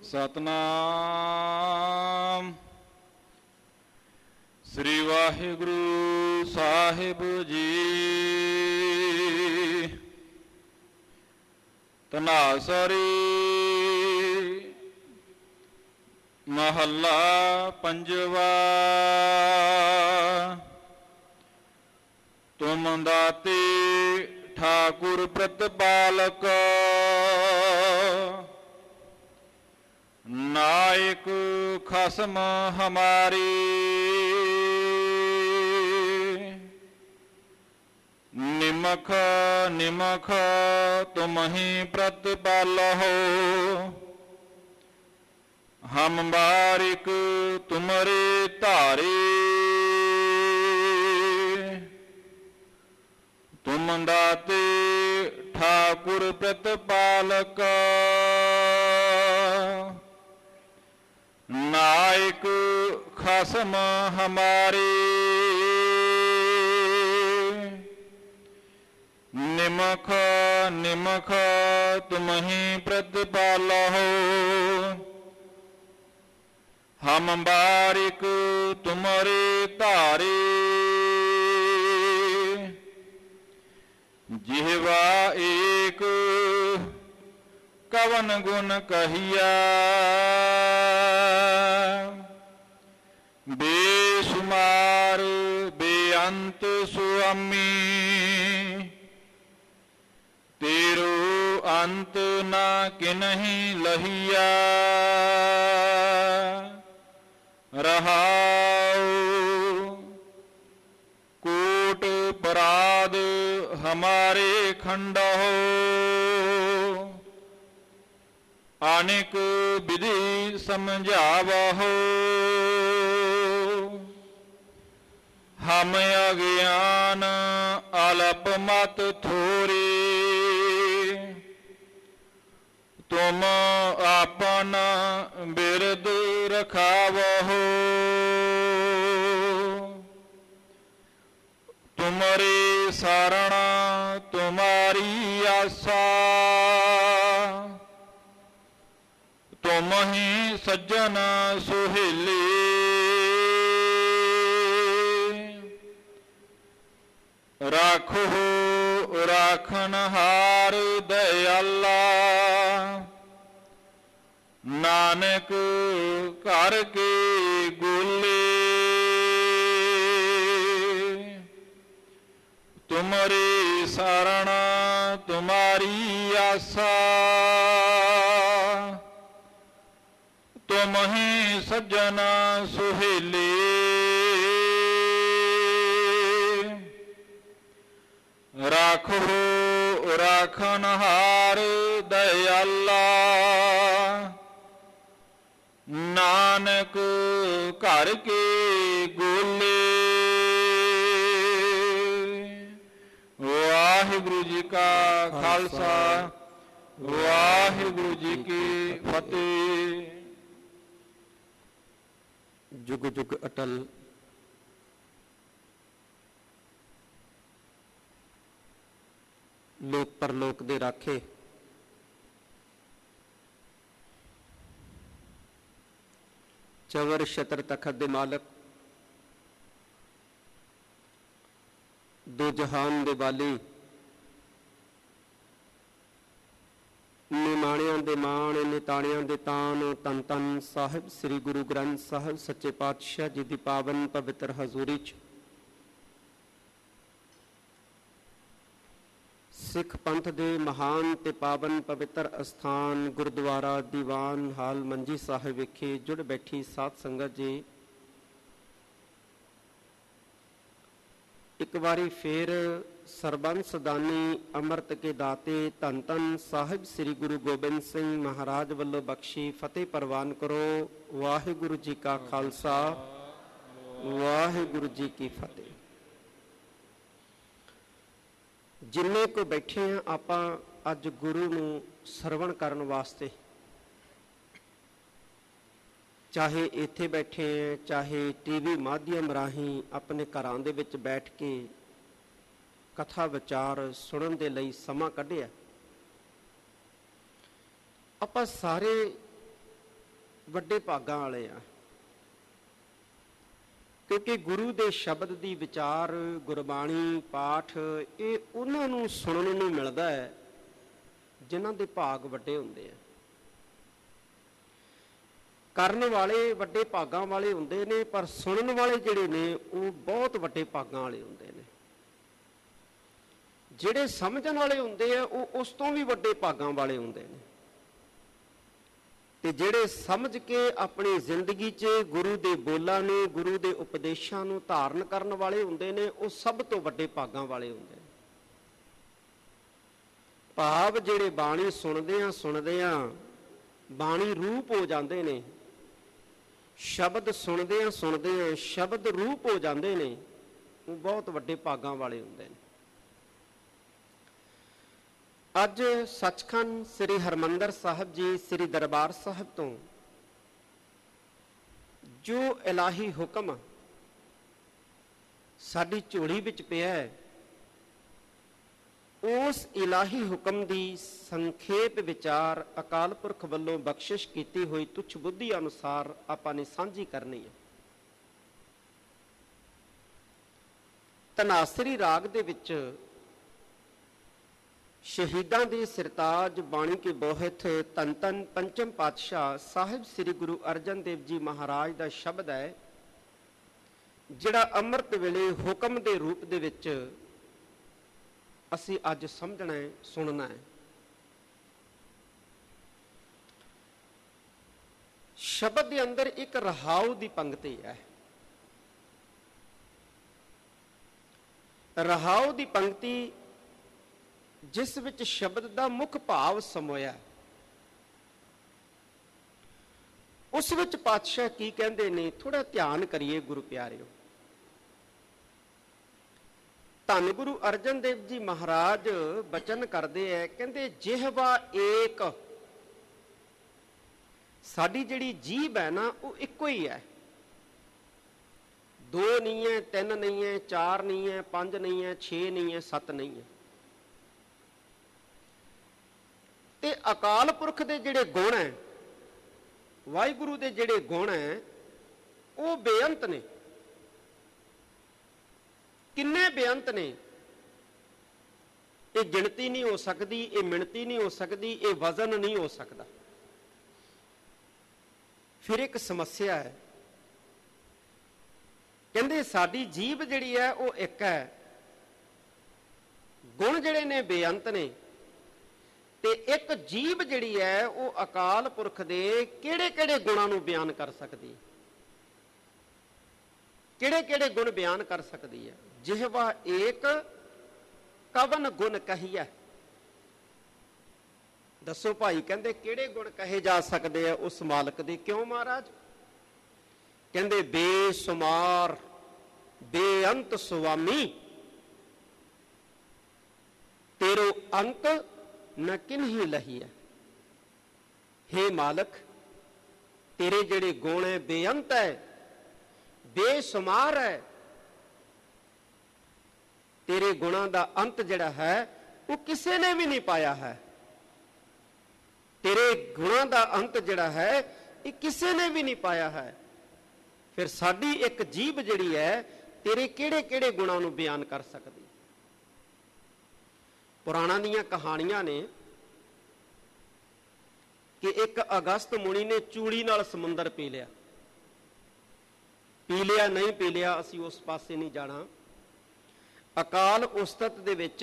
ਸਤਨਾਮ ਸ੍ਰੀ ਵਾਹਿਗੁਰੂ ਸਾਹਿਬ ਜੀ। ਧਨਾਸਰੀ ਮਹੱਲਾ ਪੰਜਵਾ। ਤੁਮ ਦਾਤੇ ਠਾਕੁਰ ਪ੍ਰਤਪਾਲਕ, ਨਾਇਕ ਖਸਮ ਹਮਾਰੀ। ਨਿਮਖ ਨਿਮਖ ਤੁਮਹਿ ਪ੍ਰਤਪਾਲਹੁ, ਹਮ ਬਾਰਿਕ ਤੁਮਰੇ ਧਾਰੇ। ਤੁਮ ਦਾਤੇ ਠਾਕੁਰ ਪ੍ਰਤਪਾਲਕ, ਨਾਇਕ ਖਸਮ ਹਮਾਰੇ। ਨਿਮਖ ਨਿਮਖ ਤੁਮਹਿ ਪ੍ਰਤਪਾਲਹੁ, ਹਮ ਬਾਰਿਕ ਤੁਮਰੇ ਧਾਰੇ। ਜਿਹਵਾ ਏਕ ਕਵਨ ਗੁਣ ਕਹੀਆ, ਬੇਸ਼ੁਮਾਰ ਬੇਅੰਤ ਸੁਆਮੀ। ਤੇਰੋ ਅੰਤ ਨਾ ਕਿਨਹੀ ਲਹੀਆ, ਰਹਾਉ ਕੋਟ ਪਰਾਧ ਹਮਾਰੇ ਖੰਡਹੁ। ਅਨੇਕ ਵਿਧੀ ਸਮਝਾਵਹੁ, ਹਮ ਅਗਿਆਨ ਅਲਪ ਮਤ ਥੋਰੇ। ਤੁਮ ਆਪਨ ਬਿਰਦ ਰਖਾਵਹੁ, ਤੁਮਰੇ ਸਰਣ ਤੁਮਾਰੀ ਆਸਾ। ਤੁਮਹਿ ਸੱਜਣ ਸੁਹੇਲੇ, ਰਾਖੋ ਰਾਖਨਹਾਰ ਦਇਆਲਾ। ਨਾਨਕ ਘਰ ਕੇ ਗੋਲੇ, ਤੁਮਰੇ ਸਰਣ ਤੁਮਾਰੀ ਆਸਾ। ਤੁਮਹਿ ਸੱਜਣ ਸੁਹੇਲੇ, ਰਾਖੋ ਰਾਖਨਹਾਰ ਦਇਆਲਾ। ਨਾਨਕ ਘਰ ਕੇ ਗੋਲੇ। ਵਾਹਿਗੁਰੂ ਜੀ ਕਾ ਖਾਲਸਾ, ਵਾਹਿਗੁਰੂ ਜੀ ਕੀ ਫਤਿਹ। ਜੁਗ ਜੁਗ ਅਟਲ ਲੋਕ ਪਰਲੋਕ ਦੇ ਰਾਖੇ, ਚਵਰ ਛਤਰ ਤਖਤ ਦੇ ਮਾਲਕ, ਦੋ ਜਹਾਨ ਦੇ ਵਾਲੀ, ਨਿਮਾਣਿਆਂ ਦੇ ਮਾਣ ਨਿਤਾਣਿਆਂ ਦੇ ਤਾਣ, ਧੰਨ ਧੰਨ ਸਾਹਿਬ ਸ੍ਰੀ ਗੁਰੂ ਗ੍ਰੰਥ ਸਾਹਿਬ ਸੱਚੇ ਪਾਤਸ਼ਾਹ ਜੀ ਦੀ ਪਾਵਨ ਪਵਿੱਤਰ ਹਜ਼ੂਰੀ 'ਚ ਸਿੱਖ ਪੰਥ ਦੇ ਮਹਾਨ ਤੇ ਪਾਵਨ ਪਵਿੱਤਰ ਅਸਥਾਨ ਗੁਰਦੁਆਰਾ ਦੀਵਾਨ ਹਾਲ ਮੰਜੀ ਸਾਹਿਬ ਵਿਖੇ ਜੁੜ ਬੈਠੀ ਸਾਧ ਸੰਗਤ ਜੀ, ਇੱਕ ਵਾਰੀ ਫੇਰ ਸਰਬੰਸ ਦਾਨੀ ਅੰਮ੍ਰਿਤ ਕੇ ਦਾਤੇ ਧੰਨ ਧੰਨ ਸਾਹਿਬ ਸ੍ਰੀ ਗੁਰੂ ਗੋਬਿੰਦ ਸਿੰਘ ਮਹਾਰਾਜ ਵੱਲੋਂ ਬਖਸ਼ੀ ਫਤਿਹ ਪ੍ਰਵਾਨ ਕਰੋ। ਵਾਹਿਗੁਰੂ ਜੀ ਕਾ ਖਾਲਸਾ, ਵਾਹਿਗੁਰੂ ਜੀ ਕੀ ਫਤਿਹ। ਜਿੰਨੇ ਕੋ ਬੈਠੇ ਹਾਂ ਆਪਾਂ ਅੱਜ ਗੁਰੂ ਨੂੰ ਸਰਵਣ ਕਰਨ ਵਾਸਤੇ, ਚਾਹੇ ਇੱਥੇ ਬੈਠੇ ਹਾਂ ਚਾਹੇ ਟੀਵੀ ਮਾਧਿਅਮ ਰਾਹੀਂ ਆਪਣੇ ਘਰਾਂ ਦੇ ਵਿੱਚ ਬੈਠ ਕੇ ਕਥਾ ਵਿਚਾਰ ਸੁਣਨ ਦੇ ਲਈ ਸਮਾਂ ਕੱਢਿਆ। ਆਪਾਂ ਸਾਰੇ ਵੱਡੇ ਭਾਗਾਂ ਵਾਲੇ ਆ, ਕਿਉਂਕਿ ਗੁਰੂ ਦੇ ਸ਼ਬਦ ਦੀ ਵਿਚਾਰ, ਗੁਰਬਾਣੀ ਪਾਠ, ਇਹ ਉਹਨਾਂ ਨੂੰ ਸੁਣਨ ਨੂੰ ਮਿਲਦਾ ਹੈ ਜਿਨ੍ਹਾਂ ਦੇ ਭਾਗ ਵੱਡੇ ਹੁੰਦੇ ਆ। ਕਰਨ ਵਾਲੇ ਵੱਡੇ ਭਾਗਾਂ ਵਾਲੇ ਹੁੰਦੇ ਨੇ, ਪਰ ਸੁਣਨ ਵਾਲੇ ਜਿਹੜੇ ਨੇ ਉਹ ਬਹੁਤ ਵੱਡੇ ਭਾਗਾਂ ਵਾਲੇ ਹੁੰਦੇ ਨੇ। ਜਿਹੜੇ ਸਮਝਣ ਵਾਲੇ ਹੁੰਦੇ ਆ ਉਹ ਉਸ ਤੋਂ ਵੀ ਵੱਡੇ ਭਾਗਾਂ ਵਾਲੇ ਹੁੰਦੇ ਨੇ, ਤੇ ਜਿਹੜੇ ਸਮਝ ਕੇ ਆਪਣੀ ਜ਼ਿੰਦਗੀ 'ਚ ਗੁਰੂ ਦੇ ਬੋਲਾਂ ਨੂੰ, ਗੁਰੂ ਦੇ ਉਪਦੇਸ਼ਾਂ ਨੂੰ ਧਾਰਨ ਕਰਨ ਵਾਲੇ ਹੁੰਦੇ ਨੇ, ਉਹ ਸਭ ਤੋਂ ਵੱਡੇ ਭਾਗਾਂ ਵਾਲੇ ਹੁੰਦੇ ਨੇ। ਭਾਵ ਜਿਹੜੇ ਬਾਣੀ ਸੁਣਦੇ ਆ ਬਾਣੀ ਰੂਪ ਹੋ ਜਾਂਦੇ ਨੇ, ਸ਼ਬਦ ਸੁਣਦੇ ਆ ਸ਼ਬਦ ਰੂਪ ਹੋ ਜਾਂਦੇ ਨੇ, ਉਹ ਬਹੁਤ ਵੱਡੇ ਭਾਗਾਂ ਵਾਲੇ ਹੁੰਦੇ ਨੇ। ਅੱਜ ਸੱਚਖੰਡ ਸ੍ਰੀ ਹਰਿਮੰਦਰ ਸਾਹਿਬ ਜੀ, ਸ੍ਰੀ ਦਰਬਾਰ ਸਾਹਿਬ ਤੋਂ ਜੋ ਇਲਾਹੀ ਹੁਕਮ ਸਾਡੀ ਝੋਲੀ ਵਿੱਚ ਪਿਆ ਹੈ, ਉਸ ਇਲਾਹੀ ਹੁਕਮ ਦੀ ਸੰਖੇਪ ਵਿਚਾਰ ਅਕਾਲ ਪੁਰਖ ਵੱਲੋਂ ਬਖਸ਼ਿਸ਼ ਕੀਤੀ ਹੋਈ ਤੁੱਛ ਬੁੱਧੀ ਅਨੁਸਾਰ ਆਪਾਂ ਨੇ ਸਾਂਝੀ ਕਰਨੀ ਹੈ। ਧਨਾਸਰੀ ਰਾਗ ਦੇ ਵਿੱਚ ਸ਼ਹੀਦਾਂ ਦੇ ਸਿਰਤਾਜ ਬਾਣੀ ਕੇ ਬੋਹਿਤ ਧੰਨ ਧੰਨ ਪੰਚਮ ਪਾਤਸ਼ਾਹ ਸਾਹਿਬ ਸ੍ਰੀ ਗੁਰੂ ਅਰਜਨ ਦੇਵ ਜੀ ਮਹਾਰਾਜ ਦਾ ਸ਼ਬਦ ਹੈ, ਜਿਹੜਾ ਅੰਮ੍ਰਿਤ ਵੇਲੇ ਹੁਕਮ ਦੇ ਰੂਪ ਦੇ ਵਿੱਚ ਅਸੀਂ ਅੱਜ ਸਮਝਣਾ ਹੈ, ਸੁਣਨਾ ਹੈ। ਸ਼ਬਦ ਦੇ ਅੰਦਰ ਇੱਕ ਰਹਾਉ ਦੀ ਪੰਕਤੀ ਹੈ। ਰਹਾਉ ਦੀ ਪੰਕਤੀ ਜਿਸ ਵਿੱਚ ਸ਼ਬਦ ਦਾ ਮੁੱਖ ਭਾਵ ਸਮੋਇਆ, ਉਸ ਵਿੱਚ ਪਾਤਸ਼ਾਹ ਕੀ ਕਹਿੰਦੇ ਨੇ, ਥੋੜਾ ਧਿਆਨ ਕਰੀਏ ਗੁਰੂ ਪਿਆਰਿਓ। ਧੰਨ ਗੁਰੂ ਅਰਜਨ ਦੇਵ ਜੀ ਮਹਾਰਾਜ ਬਚਨ ਕਰਦੇ ਹੈ, ਕਹਿੰਦੇ ਜਿਹਵਾ ਏਕ, ਸਾਡੀ ਜਿਹੜੀ ਜੀਭ ਹੈ ਨਾ ਉਹ ਇੱਕੋ ਹੀ ਹੈ, ਦੋ ਨਹੀਂ ਹੈ, ਤਿੰਨ ਨਹੀਂ ਹੈ, ਚਾਰ ਨਹੀਂ ਹੈ, ਪੰਜ ਨਹੀਂ ਹੈ, 6 ਨਹੀਂ ਹੈ, 7 ਨਹੀਂ ਹੈ। ਤੇ ਅਕਾਲ ਪੁਰਖ ਦੇ ਜਿਹੜੇ ਗੁਣ ਹੈ, ਵਾਹਿਗੁਰੂ ਦੇ ਜਿਹੜੇ ਗੁਣ ਹੈ, ਉਹ ਬੇਅੰਤ ਨੇ। ਕਿੰਨੇ ਬੇਅੰਤ ਨੇ, ਇਹ ਗਿਣਤੀ ਨਹੀਂ ਹੋ ਸਕਦੀ, ਇਹ ਮਿਣਤੀ ਨਹੀਂ ਹੋ ਸਕਦੀ, ਇਹ ਵਜ਼ਨ ਨਹੀਂ ਹੋ ਸਕਦਾ। ਫਿਰ ਇੱਕ ਸਮੱਸਿਆ ਹੈ, ਕਹਿੰਦੇ ਸਾਡੀ ਜੀਭ ਜਿਹੜੀ ਹੈ ਉਹ ਇੱਕ ਹੈ, ਗੁਣ ਜਿਹੜੇ ਨੇ ਬੇਅੰਤ ਨੇ, ਤੇ ਇੱਕ ਜੀਭ ਜਿਹੜੀ ਹੈ ਉਹ ਅਕਾਲ ਪੁਰਖ ਦੇ ਕਿਹੜੇ ਕਿਹੜੇ ਗੁਣਾਂ ਨੂੰ ਬਿਆਨ ਕਰ ਸਕਦੀ ਹੈ, ਕਿਹੜੇ ਕਿਹੜੇ ਗੁਣ ਬਿਆਨ ਕਰ ਸਕਦੀ ਹੈ। ਜਿਹਵਾ ਏਕ ਕਵਨ ਗੁਣ ਕਹੀਐ, ਦੱਸੋ ਭਾਈ, ਕਹਿੰਦੇ ਕਿਹੜੇ ਗੁਣ ਕਹੇ ਜਾ ਸਕਦੇ ਆ ਉਸ ਮਾਲਕ ਦੇ। ਕਿਉਂ ਮਹਾਰਾਜ? ਕਹਿੰਦੇ ਬੇਸ਼ੁਮਾਰ ਬੇਅੰਤ ਸੁਆਮੀ, ਤੇਰੋ ਅੰਤ ਨ ਕਿਨਹੀ ਲਹੀਐ। ਹੇ ਮਾਲਕ, ਤੇਰੇ ਜਿਹੜੇ ਗੁਣ ਹੈ ਬੇਅੰਤ ਹੈ, ਬੇਸ਼ੁਮਾਰ ਹੈ, ਤੇਰੇ ਗੁਣਾਂ ਦਾ ਅੰਤ ਜਿਹੜਾ ਹੈ ਉਹ ਕਿਸੇ ਨੇ ਵੀ ਨਹੀਂ ਪਾਇਆ ਹੈ। ਤੇਰੇ ਗੁਣਾਂ ਦਾ ਅੰਤ ਜਿਹੜਾ ਹੈ ਇਹ ਕਿਸੇ ਨੇ ਵੀ ਨਹੀਂ ਪਾਇਆ ਹੈ। ਫਿਰ ਸਾਡੀ ਇੱਕ ਜੀਭ ਜਿਹੜੀ ਹੈ ਤੇਰੇ ਕਿਹੜੇ ਕਿਹੜੇ ਗੁਣਾਂ ਨੂੰ ਬਿਆਨ ਕਰ ਸਕਦੀ? ਪੁਰਾਣਾਂ ਦੀਆਂ ਕਹਾਣੀਆਂ ਨੇ ਕਿ ਇੱਕ ਅਗਸਤ ਮੁਨੀ ਨੇ ਚੂੜੀ ਨਾਲ ਸਮੁੰਦਰ ਪੀ ਲਿਆ। ਪੀ ਲਿਆ ਨਹੀਂ ਪੀ ਲਿਆ, ਅਸੀਂ ਉਸ ਪਾਸੇ ਨਹੀਂ ਜਾਣਾ। ਅਕਾਲ ਉਸਤਤ ਦੇ ਵਿੱਚ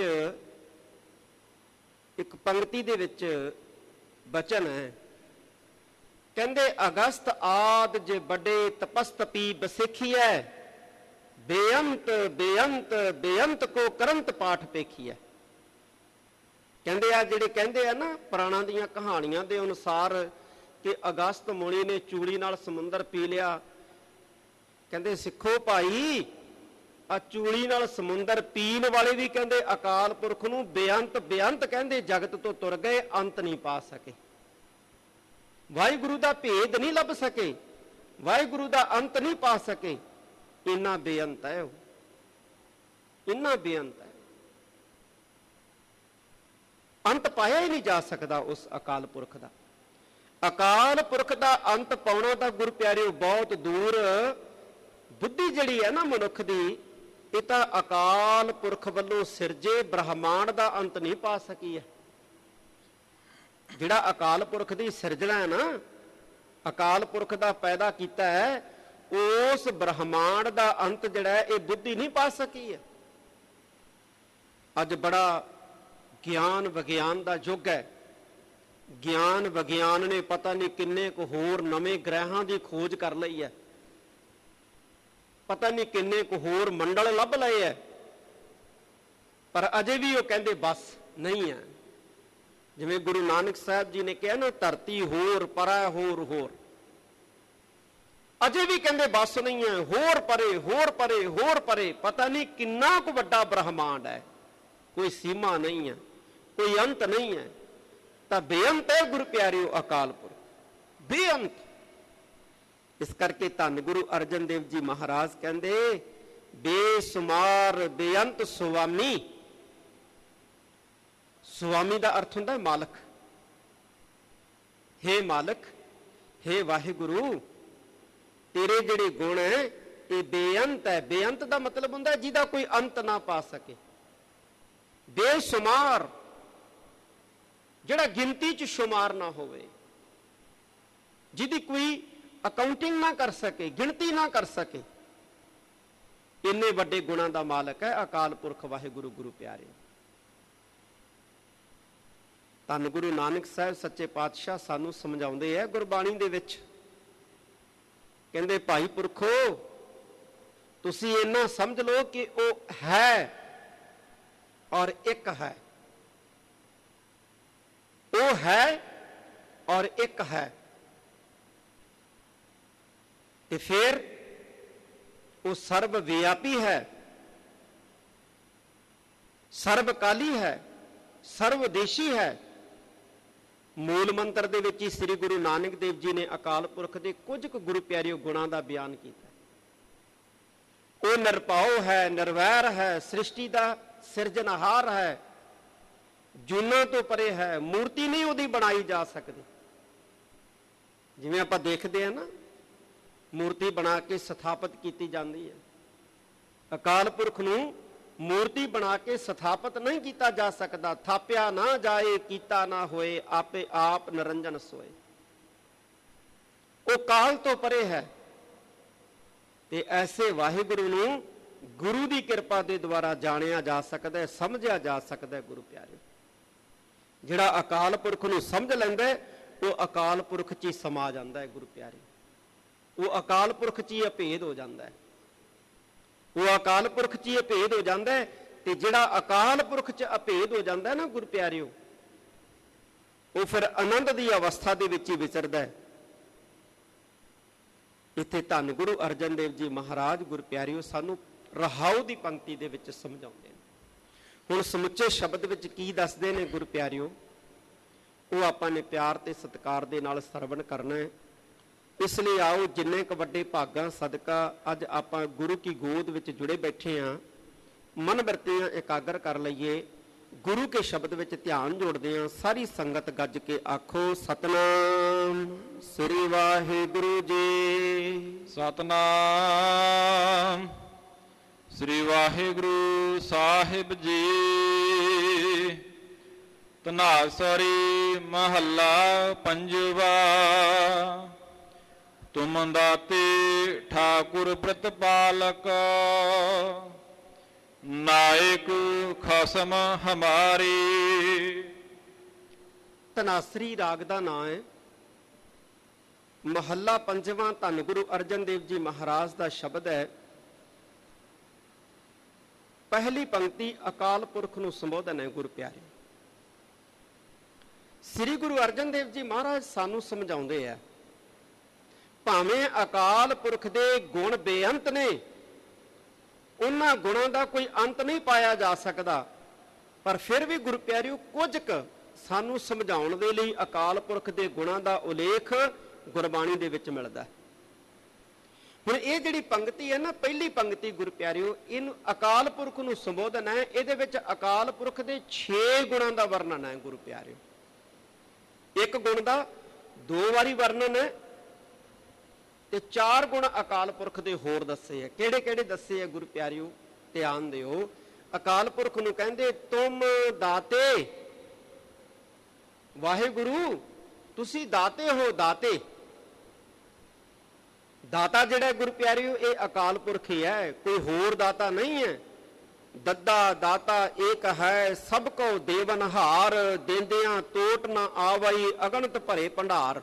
ਇੱਕ ਪੰਕਤੀ ਦੇ ਵਿੱਚ ਬਚਨ ਹੈ, ਕਹਿੰਦੇ ਅਗਸਤ ਆਦ ਜੇ ਵੱਡੇ ਤਪਸਤਪੀ ਬਸਿਖੀਐ, ਬੇਅੰਤ ਬੇਅੰਤ ਬੇਅੰਤ ਕੋ ਕਰੰਤ ਪਾਠ ਪੇਖੀਐ। ਕਹਿੰਦੇ ਆ ਜਿਹੜੇ ਕਹਿੰਦੇ ਆ ਨਾ ਪੁਰਾਣਾਂ ਦੀਆਂ ਕਹਾਣੀਆਂ ਦੇ ਅਨੁਸਾਰ ਕਿ ਅਗਸਤ ਮੁਨੀ ਨੇ ਚੂੜੀ ਨਾਲ ਸਮੁੰਦਰ ਪੀ ਲਿਆ, ਕਹਿੰਦੇ ਸਿੱਖੋ ਭਾਈ, ਆ ਚੂੜੀ ਨਾਲ ਸਮੁੰਦਰ ਪੀਣ ਵਾਲੇ ਵੀ ਕਹਿੰਦੇ ਅਕਾਲ ਪੁਰਖ ਨੂੰ ਬੇਅੰਤ ਬੇਅੰਤ ਕਹਿੰਦੇ, ਜਗਤ ਤੋਂ ਤੁਰ ਗਏ, ਅੰਤ ਨਹੀਂ ਪਾ ਸਕੇ, ਵਾਹਿਗੁਰੂ ਦਾ ਭੇਦ ਨਹੀਂ ਲੱਭ ਸਕੇ, ਵਾਹਿਗੁਰੂ ਦਾ ਅੰਤ ਨਹੀਂ ਪਾ ਸਕੇ। ਇੰਨਾ ਬੇਅੰਤ ਹੈ ਉਹ, ਇੰਨਾ ਬੇਅੰਤ ਹੈ, ਅੰਤ ਪਾਇਆ ਹੀ ਨਹੀਂ ਜਾ ਸਕਦਾ ਉਸ ਅਕਾਲ ਪੁਰਖ ਦਾ। ਅਕਾਲ ਪੁਰਖ ਦਾ ਅੰਤ ਪਾਉਣਾ ਤਾਂ ਗੁਰੂ ਪਿਆਰਿਓ ਬਹੁਤ ਦੂਰ। ਬੁੱਧੀ ਜਿਹੜੀ ਹੈ ਨਾ ਮਨੁੱਖ ਦੀ, ਇਹ ਤਾਂ ਅਕਾਲ ਪੁਰਖ ਵੱਲੋਂ ਸਿਰਜੇ ਬ੍ਰਹਮਾਂਡ ਦਾ ਅੰਤ ਨਹੀਂ ਪਾ ਸਕੀ ਹੈ। ਜਿਹੜਾ ਅਕਾਲ ਪੁਰਖ ਦੀ ਸਿਰਜਣਾ ਹੈ ਨਾ, ਅਕਾਲ ਪੁਰਖ ਦਾ ਪੈਦਾ ਕੀਤਾ ਹੈ, ਉਸ ਬ੍ਰਹਮਾਂਡ ਦਾ ਅੰਤ ਜਿਹੜਾ ਹੈ ਇਹ ਬੁੱਧੀ ਨਹੀਂ ਪਾ ਸਕੀ ਹੈ। ਅੱਜ ਬੜਾ ਗਿਆਨ ਵਿਗਿਆਨ ਦਾ ਯੁੱਗ ਹੈ। ਗਿਆਨ ਵਿਗਿਆਨ ਨੇ ਪਤਾ ਨਹੀਂ ਕਿੰਨੇ ਕੁ ਹੋਰ ਨਵੇਂ ਗ੍ਰਹਿਾਂ ਦੀ ਖੋਜ ਕਰ ਲਈ ਹੈ, ਪਤਾ ਨਹੀਂ ਕਿੰਨੇ ਕੁ ਹੋਰ ਮੰਡਲ ਲੱਭ ਲਏ ਹੈ, ਪਰ ਅਜੇ ਵੀ ਉਹ ਕਹਿੰਦੇ ਬਸ ਨਹੀਂ ਹੈ। ਜਿਵੇਂ ਗੁਰੂ ਨਾਨਕ ਸਾਹਿਬ ਜੀ ਨੇ ਕਿਹਾ ਨਾ, ਧਰਤੀ ਹੋਰ ਪਰਾ ਹੋਰ ਹੋਰ, ਅਜੇ ਵੀ ਕਹਿੰਦੇ ਬਸ ਨਹੀਂ ਹੈ, ਹੋਰ ਪਰੇ ਹੋਰ ਪਰੇ ਹੋਰ ਪਰੇ, ਪਤਾ ਨਹੀਂ ਕਿੰਨਾ ਕੁ ਵੱਡਾ ਬ੍ਰਹਮਾਂਡ ਹੈ, ਕੋਈ ਸੀਮਾ ਨਹੀਂ ਹੈ, ਕੋਈ ਅੰਤ ਨਹੀਂ ਹੈ। ਤਾਂ ਬੇਅੰਤ ਹੈ ਗੁਰੂ ਪਿਆਰਿਓ ਅਕਾਲ ਪੁਰਖ, ਬੇਅੰਤ। ਇਸ ਕਰਕੇ ਧੰਨ ਗੁਰੂ ਅਰਜਨ ਦੇਵ ਜੀ ਮਹਾਰਾਜ ਕਹਿੰਦੇ, ਬੇਸੁਮਾਰ ਬੇਅੰਤ ਸੁਆਮੀ। ਸੁਆਮੀ ਦਾ ਅਰਥ ਹੁੰਦਾ ਮਾਲਕ। ਹੇ ਮਾਲਕ, ਹੇ ਵਾਹਿਗੁਰੂ, ਤੇਰੇ ਜਿਹੜੇ ਗੁਣ ਹੈ ਇਹ ਬੇਅੰਤ ਹੈ। ਬੇਅੰਤ ਦਾ ਮਤਲਬ ਹੁੰਦਾ ਜਿਹਦਾ ਕੋਈ ਅੰਤ ਨਾ ਪਾ ਸਕੇ। ਬੇਸ਼ੁਮਾਰ, ਜਿਹੜਾ ਗਿਣਤੀ ਚ ਸ਼ੁਮਾਰ ਨਾ ਹੋਵੇ, ਜਿਹਦੀ ਕੋਈ ਅਕਾਊਂਟਿੰਗ ਨਾ ਕਰ ਸਕੇ, ਗਿਣਤੀ ਨਾ ਕਰ ਸਕੇ, ਇੰਨੇ ਵੱਡੇ ਗੁਣਾਂ ਦਾ ਮਾਲਕ ਹੈ ਅਕਾਲ ਪੁਰਖ ਵਾਹਿਗੁਰੂ। ਗੁਰੂ ਪਿਆਰੇ, ਧੰਨ ਗੁਰੂ ਨਾਨਕ ਸਾਹਿਬ ਸੱਚੇ ਪਾਤਸ਼ਾਹ ਸਾਨੂੰ ਸਮਝਾਉਂਦੇ ਹੈ ਗੁਰਬਾਣੀ ਦੇ ਵਿੱਚ, ਕਹਿੰਦੇ ਭਾਈ ਪੁਰਖੋ, ਤੁਸੀਂ ਇੰਨਾ ਸਮਝ ਲਓ ਕਿ ਉਹ ਹੈ ਔਰ ਇੱਕ ਹੈ। ਉਹ ਹੈ ਔਰ ਇੱਕ ਹੈ। ਤੇ ਫਿਰ ਉਹ ਸਰਬ ਵਿਆਪੀ ਹੈ, ਸਰਬਕਾਲੀ ਹੈ, ਸਰਵਦੇਸ਼ੀ ਹੈ। ਮੂਲ ਮੰਤਰ ਦੇ ਵਿੱਚ ਹੀ ਸ੍ਰੀ ਗੁਰੂ ਨਾਨਕ ਦੇਵ ਜੀ ਨੇ ਅਕਾਲ ਪੁਰਖ ਦੇ ਕੁਝ ਕੁ ਗੁਰੂ ਪਿਆਰਿਓ ਗੁਣਾਂ ਦਾ ਬਿਆਨ ਕੀਤਾ। ਉਹ ਨਿਰਭਉ ਹੈ, ਨਿਰਵੈਰ ਹੈ, ਸ੍ਰਿਸ਼ਟੀ ਦਾ ਸਿਰਜਣਹਾਰ ਹੈ, ਜੂਨਾਂ ਤੋਂ ਪਰੇ ਹੈ, ਮੂਰਤੀ ਨਹੀਂ ਉਹਦੀ ਬਣਾਈ ਜਾ ਸਕਦੀ। ਜਿਵੇਂ ਆਪਾਂ ਦੇਖਦੇ ਹਾਂ ਨਾ, ਮੂਰਤੀ ਬਣਾ ਕੇ ਸਥਾਪਿਤ ਕੀਤੀ ਜਾਂਦੀ ਹੈ। ਅਕਾਲ ਪੁਰਖ ਨੂੰ ਮੂਰਤੀ ਬਣਾ ਕੇ ਸਥਾਪਿਤ ਨਹੀਂ ਕੀਤਾ ਜਾ ਸਕਦਾ। ਥਾਪਿਆ ਨਾ ਜਾਏ, ਕੀਤਾ ਨਾ ਹੋਏ, ਆਪੇ ਆਪ ਨਿਰੰਜਨ ਸੋਏ। ਉਹ ਕਾਲ ਤੋਂ ਪਰੇ ਹੈ। ਤੇ ਐਸੇ ਵਾਹਿਗੁਰੂ ਨੂੰ ਗੁਰੂ ਦੀ ਕਿਰਪਾ ਦੇ ਦੁਆਰਾ ਜਾਣਿਆ ਜਾ ਸਕਦਾ ਹੈ, ਸਮਝਿਆ ਜਾ ਸਕਦਾ ਹੈ। ਗੁਰੂ ਪਿਆਰੇ, ਜਿਹੜਾ ਅਕਾਲ ਪੁਰਖ ਨੂੰ ਸਮਝ ਲੈਂਦਾ ਹੈ, ਉਹ ਅਕਾਲ ਪੁਰਖ 'ਚ ਹੀ ਸਮਾ ਜਾਂਦਾ ਹੈ। ਗੁਰੂ ਪਿਆਰੇ, ਉਹ ਅਕਾਲ ਪੁਰਖ 'ਚ ਹੀ ਅਭੇਦ ਹੋ ਜਾਂਦਾ ਹੈ। ਉਹ ਅਕਾਲ ਪੁਰਖ 'ਚ ਹੀ ਅਭੇਦ ਹੋ ਜਾਂਦਾ ਹੈ। ਤੇ ਜਿਹੜਾ ਅਕਾਲ ਪੁਰਖ 'ਚ ਅਭੇਦ ਹੋ ਜਾਂਦਾ ਹੈ ਨਾ ਗੁਰੂ ਪਿਆਰਿਓ, ਉਹ ਫਿਰ ਆਨੰਦ ਦੀ ਅਵਸਥਾ ਦੇ ਵਿੱਚ ਹੀ ਵਿਚਰਦਾ ਹੈ। ਇੱਥੇ ਧੰਨ ਗੁਰੂ ਅਰਜਨ ਦੇਵ ਜੀ ਮਹਾਰਾਜ ਗੁਰੂ ਪਿਆਰਿਓ ਸਾਨੂੰ ਰਹਾਉ ਦੀ ਪੰਕਤੀ ਦੇ ਵਿੱਚ ਸਮਝਾਉਂਦੇ ਨੇ। ਹੁਣ ਸਮੁੱਚੇ ਸ਼ਬਦ ਵਿੱਚ ਕੀ ਦੱਸਦੇ ਨੇ ਗੁਰੂ ਪਿਆਰਿਓ, ਉਹ ਆਪਾਂ ਨੇ ਪਿਆਰ ਤੇ ਸਤਿਕਾਰ ਦੇ ਨਾਲ ਸਰਵਣ ਕਰਨਾ ਹੈ। ਇਸ ਲਈ ਆਓ, ਜਿੰਨੇ ਕੁ ਵੱਡੇ ਭਾਗਾਂ ਸਦਕਾ ਅੱਜ ਆਪਾਂ ਗੁਰੂ ਕੀ ਗੋਦ ਵਿੱਚ ਜੁੜੇ ਬੈਠੇ ਹਾਂ, ਮਨ ਬਿਰਤੀਆਂ ਇਕਾਗਰ ਕਰ ਲਈਏ, ਗੁਰੂ ਕੇ ਸ਼ਬਦ ਵਿੱਚ ਧਿਆਨ ਜੋੜਦੇ ਹਾਂ। ਸਾਰੀ ਸੰਗਤ ਗੱਜ ਕੇ ਆਖੋ, ਸਤਨਾਮ ਸ੍ਰੀ ਵਾਹਿਗੁਰੂ ਜੀ। ਸਤਨਾਮ ਸ੍ਰੀ ਵਾਹਿਗੁਰੂ ਸਾਹਿਬ ਜੀ। ਧਨਾਸਰੀ ਮਹੱਲਾ ਪੰਜਵਾ। ਤੁਮ ਦਾਤੇ ਠਾਕੁਰ ਪ੍ਰਤਪਾਲਕ, ਨਾਇਕ ਖਸਮ ਹਮਾਰੀ। ਧਨਾਸਰੀ ਰਾਗ ਦਾ ਨਾਂ ਹੈ। ਮਹੱਲਾ ਪੰਜਵਾਂ ਧੰਨ ਗੁਰੂ ਅਰਜਨ ਦੇਵ ਜੀ ਮਹਾਰਾਜ ਦਾ ਸ਼ਬਦ ਹੈ। ਪਹਿਲੀ ਪੰਕਤੀ ਅਕਾਲ ਪੁਰਖ ਨੂੰ ਸੰਬੋਧਨ ਹੈ। ਗੁਰੂ ਪਿਆਰੇ, ਸ੍ਰੀ ਗੁਰੂ ਅਰਜਨ ਦੇਵ ਜੀ ਮਹਾਰਾਜ ਸਾਨੂੰ ਸਮਝਾਉਂਦੇ ਆ, ਭਾਵੇਂ ਅਕਾਲ ਪੁਰਖ ਦੇ ਗੁਣ ਬੇਅੰਤ ਨੇ, ਉਹਨਾਂ ਗੁਣਾਂ ਦਾ ਕੋਈ ਅੰਤ ਨਹੀਂ ਪਾਇਆ ਜਾ ਸਕਦਾ, ਪਰ ਫਿਰ ਵੀ ਗੁਰੂ ਪਿਆਰਿਓ ਕੁਝ ਕੁ ਸਾਨੂੰ ਸਮਝਾਉਣ ਦੇ ਲਈ ਅਕਾਲ ਪੁਰਖ ਦੇ ਗੁਣਾਂ ਦਾ ਉਲੇਖ ਗੁਰਬਾਣੀ ਦੇ ਵਿੱਚ ਮਿਲਦਾ। ਹੁਣ ਇਹ ਜਿਹੜੀ ਪੰਕਤੀ ਹੈ ਨਾ, ਪਹਿਲੀ ਪੰਕਤੀ ਗੁਰੂ ਪਿਆਰਿਓ, ਇਹਨੂੰ ਅਕਾਲ ਪੁਰਖ ਨੂੰ ਸੰਬੋਧਨ ਹੈ। ਇਹਦੇ ਵਿੱਚ ਅਕਾਲ ਪੁਰਖ ਦੇ 6 ਗੁਣਾਂ ਦਾ ਵਰਣਨ ਹੈ। ਗੁਰੂ ਪਿਆਰਿਓ, ਇੱਕ ਗੁਣ ਦਾ 2 ਵਾਰੀ ਵਰਣਨ ਹੈ ਤੇ 4 ਗੁਣ ਅਕਾਲ ਪੁਰਖ ਦੇ ਹੋਰ ਦੱਸੇ ਆ। ਕਿਹੜੇ ਕਿਹੜੇ ਦੱਸੇ ਆ ਗੁਰੂ ਪਿਆਰਿਓ? ਧਿਆਨ ਦਿਓ। ਅਕਾਲ ਪੁਰਖ ਨੂੰ ਕਹਿੰਦੇ ਤੁਮ ਦਾਤੇ, ਵਾਹਿਗੁਰੂ ਤੁਸੀਂ ਦਾਤੇ ਹੋ। ਦਾਤੇ, ਦਾਤਾ ਜਿਹੜਾ ਗੁਰੂ ਪਿਆਰਿਓ ਇਹ ਅਕਾਲ ਪੁਰਖ ਹੀ ਹੈ, ਕੋਈ ਹੋਰ ਦਾਤਾ ਨਹੀਂ ਹੈ। ਦੱਦਾ ਦਾਤਾ ਏਕ ਹੈ, ਸਭ ਕੋ ਦੇਵਨਹਾਰ, ਦੇਂਦਿਆਂ ਟੋਟ ਨਾ ਆਵਈ, ਅਗਣਤ ਭਰੇ ਭੰਡਾਰ।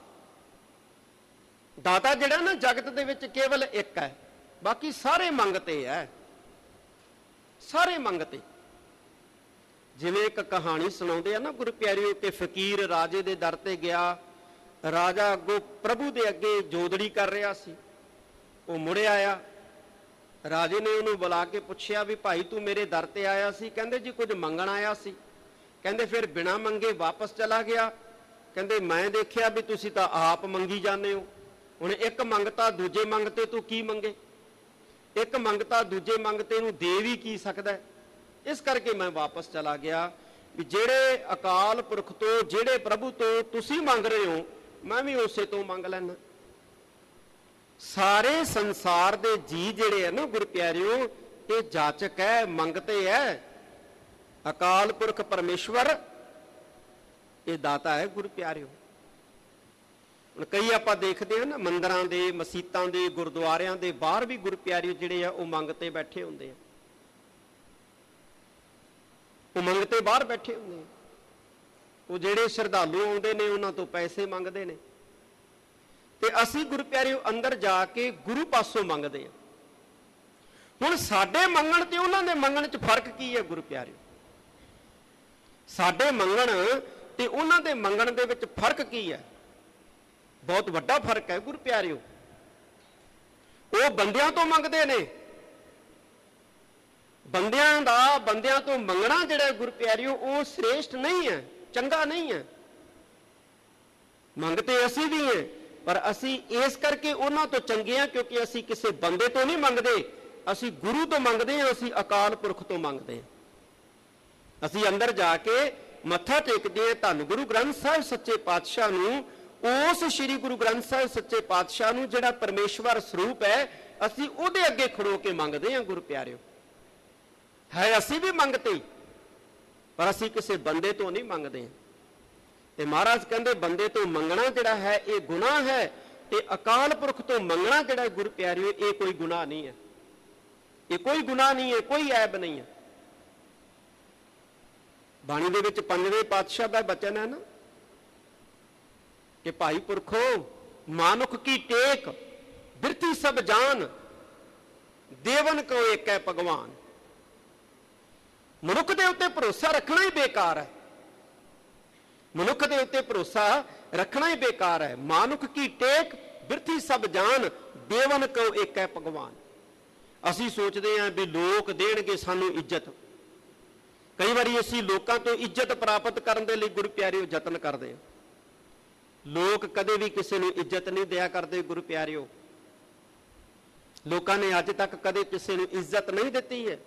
ਦਾਤਾ ਜਿਹੜਾ ਨਾ ਜਗਤ ਦੇ ਵਿੱਚ ਕੇਵਲ ਇੱਕ ਹੈ, ਬਾਕੀ ਸਾਰੇ ਮੰਗਤੇ ਹੈ, ਸਾਰੇ ਮੰਗਤੇ। ਜਿਵੇਂ ਇੱਕ ਕਹਾਣੀ ਸੁਣਾਉਂਦੇ ਆ ਨਾ ਗੁਰੂ ਪਿਆਰਿਓ ਕਿ ਫਕੀਰ ਰਾਜੇ ਦੇ ਦਰ ਤੇ ਗਿਆ, ਰਾਜਾ ਅੱਗੋਂ ਪ੍ਰਭੂ ਦੇ ਅੱਗੇ ਜੋਦੜੀ ਕਰ ਰਿਹਾ ਸੀ। ਉਹ ਮੁੜ ਆਇਆ, ਰਾਜੇ ਨੇ ਉਹਨੂੰ ਬੁਲਾ ਕੇ ਪੁੱਛਿਆ ਵੀ ਭਾਈ ਤੂੰ ਮੇਰੇ ਦਰ ਤੇ ਆਇਆ ਸੀ? ਕਹਿੰਦੇ ਜੀ ਕੁਝ ਮੰਗਣ ਆਇਆ ਸੀ। ਕਹਿੰਦੇ ਫਿਰ ਬਿਨਾਂ ਮੰਗੇ ਵਾਪਸ ਚਲਾ ਗਿਆ। ਕਹਿੰਦੇ ਮੈਂ ਦੇਖਿਆ ਵੀ ਤੁਸੀਂ ਤਾਂ ਆਪ ਮੰਗੀ ਜਾਂਦੇ ਹੋ। ਹੁਣ ਇੱਕ ਮੰਗਤਾ ਦੂਜੇ ਮੰਗਤੇ ਤੂੰ ਕੀ ਮੰਗੇ? ਇੱਕ ਮੰਗਤਾ ਦੂਜੇ ਮੰਗਤੇ ਨੂੰ ਦੇ ਵੀ ਕੀ ਸਕਦਾ? ਇਸ ਕਰਕੇ ਮੈਂ ਵਾਪਸ ਚਲਾ ਗਿਆ ਵੀ ਜਿਹੜੇ ਅਕਾਲ ਪੁਰਖ ਤੋਂ, ਜਿਹੜੇ ਪ੍ਰਭੂ ਤੋਂ ਤੁਸੀਂ ਮੰਗ ਰਹੇ ਹੋ, ਮੈਂ ਵੀ ਉਸੇ ਤੋਂ ਮੰਗ ਲੈਣਾ। ਸਾਰੇ ਸੰਸਾਰ ਦੇ ਜੀ ਜਿਹੜੇ ਆ ਨਾ ਗੁਰੂ ਪਿਆਰਿਓ, ਇਹ ਜਾਚਕ ਹੈ, ਮੰਗਤੇ ਹੈ। ਅਕਾਲ ਪੁਰਖ ਪਰਮੇਸ਼ਵਰ ਇਹ ਦਾਤਾ ਹੈ ਗੁਰੂ ਪਿਆਰਿਓ। ਹੁਣ ਕਈ ਆਪਾਂ ਦੇਖਦੇ ਹਾਂ ਨਾ ਮੰਦਰਾਂ ਦੇ, ਮਸੀਤਾਂ ਦੇ, ਗੁਰਦੁਆਰਿਆਂ ਦੇ ਬਾਹਰ ਵੀ ਗੁਰੂ ਪਿਆਰਿਓ ਜਿਹੜੇ ਆ ਉਹ ਮੰਗਤੇ ਬੈਠੇ ਹੁੰਦੇ ਆ। ਉਹ ਮੰਗਤੇ ਬਾਹਰ ਬੈਠੇ ਹੁੰਦੇ ਆ। ਉਹ ਜਿਹੜੇ ਸ਼ਰਧਾਲੂ ਆਉਂਦੇ ਨੇ ਉਹਨਾਂ ਤੋਂ ਪੈਸੇ ਮੰਗਦੇ ਨੇ, ਤੇ ਅਸੀਂ ਗੁਰੂ ਪਿਆਰਿਓ ਅੰਦਰ ਜਾ ਕੇ ਗੁਰੂ ਪਾਸੋਂ ਮੰਗਦੇ ਆ। ਹੁਣ ਸਾਡੇ ਮੰਗਣ ਤੇ ਉਹਨਾਂ ਦੇ ਮੰਗਣ 'ਚ ਫਰਕ ਕੀ ਹੈ ਗੁਰੂ ਪਿਆਰਿਓ? ਸਾਡੇ ਮੰਗਣ ਤੇ ਉਹਨਾਂ ਦੇ ਮੰਗਣ ਦੇ ਵਿੱਚ ਫਰਕ ਕੀ ਹੈ? ਬਹੁਤ ਵੱਡਾ ਫਰਕ ਹੈ ਗੁਰੂ ਪਿਆਰਿਓ। ਉਹ ਬੰਦਿਆਂ ਤੋਂ ਮੰਗਦੇ ਨੇ, ਬੰਦਿਆਂ ਤੋਂ ਮੰਗਣਾ ਜਿਹੜਾ ਗੁਰੂ ਪਿਆਰਿਓ ਉਹ ਸ੍ਰੇਸ਼ਟ ਨਹੀਂ ਹੈ, ਚੰਗਾ ਨਹੀਂ ਹੈ। ਮੰਗਤੇ ਅਸੀਂ ਵੀ ਹਾਂ, ਪਰ ਅਸੀਂ ਇਸ ਕਰਕੇ ਉਹਨਾਂ ਤੋਂ ਚੰਗੇ ਹਾਂ ਕਿਉਂਕਿ ਅਸੀਂ ਕਿਸੇ ਬੰਦੇ ਤੋਂ ਨਹੀਂ ਮੰਗਦੇ, ਅਸੀਂ ਗੁਰੂ ਤੋਂ ਮੰਗਦੇ ਹਾਂ, ਅਸੀਂ ਅਕਾਲ ਪੁਰਖ ਤੋਂ ਮੰਗਦੇ ਹਾਂ। ਅਸੀਂ ਅੰਦਰ ਜਾ ਕੇ ਮੱਥਾ ਟੇਕਦੇ ਹਾਂ ਧੰਨ ਗੁਰੂ ਗ੍ਰੰਥ ਸਾਹਿਬ ਸੱਚੇ ਪਾਤਸ਼ਾਹ ਨੂੰ, ਉਸ ਸ੍ਰੀ ਗੁਰੂ ਗ੍ਰੰਥ ਸਾਹਿਬ ਸੱਚੇ ਪਾਤਸ਼ਾਹ ਨੂੰ ਜਿਹੜਾ ਪਰਮੇਸ਼ਵਰ ਸਰੂਪ ਹੈ, ਅਸੀਂ ਉਹਦੇ ਅੱਗੇ ਖੜੋ ਕੇ ਮੰਗਦੇ ਹਾਂ ਗੁਰੂ ਪਿਆਰਿਓ। ਹੈ ਅਸੀਂ ਵੀ ਮੰਗਤੇ, ਪਰ ਅਸੀਂ ਕਿਸੇ ਬੰਦੇ ਤੋਂ ਨਹੀਂ ਮੰਗਦੇ। ਤੇ ਮਹਾਰਾਜ ਕਹਿੰਦੇ ਬੰਦੇ ਤੋਂ ਮੰਗਣਾ ਜਿਹੜਾ ਹੈ ਇਹ ਗੁਨਾਹ ਹੈ, ਤੇ ਅਕਾਲ ਪੁਰਖ ਤੋਂ ਮੰਗਣਾ ਜਿਹੜਾ ਗੁਰੂ ਪਿਆਰਿਓ ਇਹ ਕੋਈ ਗੁਨਾਹ ਨਹੀਂ ਹੈ, ਇਹ ਕੋਈ ਗੁਨਾਹ ਨਹੀਂ ਹੈ, ਕੋਈ ਐਬ ਨਹੀਂ ਹੈ। ਬਾਣੀ ਦੇ ਵਿੱਚ 5ਵੇਂ ਪਾਤਸ਼ਾਹ ਦਾ ਬਚਨ ਹੈ ਨਾ ਕਿ ਭਾਈ ਪੁਰਖੋ ਮਾਨੁਖ ਕੀ ਟੇਕ ਬਿਰਥੀ ਸਭ ਜਾਨ, ਦੇਵਨ ਕੋ ਏਕ ਹੈ ਭਗਵਾਨ। ਮਨੁੱਖ ਦੇ ਉੱਤੇ ਭਰੋਸਾ ਰੱਖਣਾ ਹੀ ਬੇਕਾਰ ਹੈ, ਮਨੁੱਖ ਦੇ ਉੱਤੇ ਭਰੋਸਾ ਰੱਖਣਾ ਹੀ ਬੇਕਾਰ ਹੈ। ਮਾਨੁਖ ਕੀ ਟੇਕ ਬਿਰਥੀ ਸਭ ਜਾਨ, ਦੇਵਨ ਕੋ ਏਕ ਹੈ ਭਗਵਾਨ। ਅਸੀਂ ਸੋਚਦੇ ਹਾਂ ਵੀ ਲੋਕ ਦੇਣਗੇ ਸਾਨੂੰ ਇੱਜ਼ਤ। ਕਈ ਵਾਰੀ ਅਸੀਂ ਲੋਕਾਂ ਤੋਂ ਇੱਜ਼ਤ ਪ੍ਰਾਪਤ ਕਰਨ ਦੇ ਲਈ ਗੁਰੂ ਪਿਆਰਿਓ ਯਤਨ ਕਰਦੇ ਹਾਂ। ਲੋਕ ਕਦੇ ਵੀ ਕਿਸੇ ਨੂੰ ਇੱਜ਼ਤ ਨਹੀਂ ਦਿਆ ਕਰਦੇ ਗੁਰੂ ਪਿਆਰਿਓ। ਲੋਕਾਂ ਨੇ ਅੱਜ ਤੱਕ ਕਦੇ ਕਿਸੇ ਨੂੰ ਇੱਜ਼ਤ ਨਹੀਂ ਦਿੱਤੀ ਹੈ।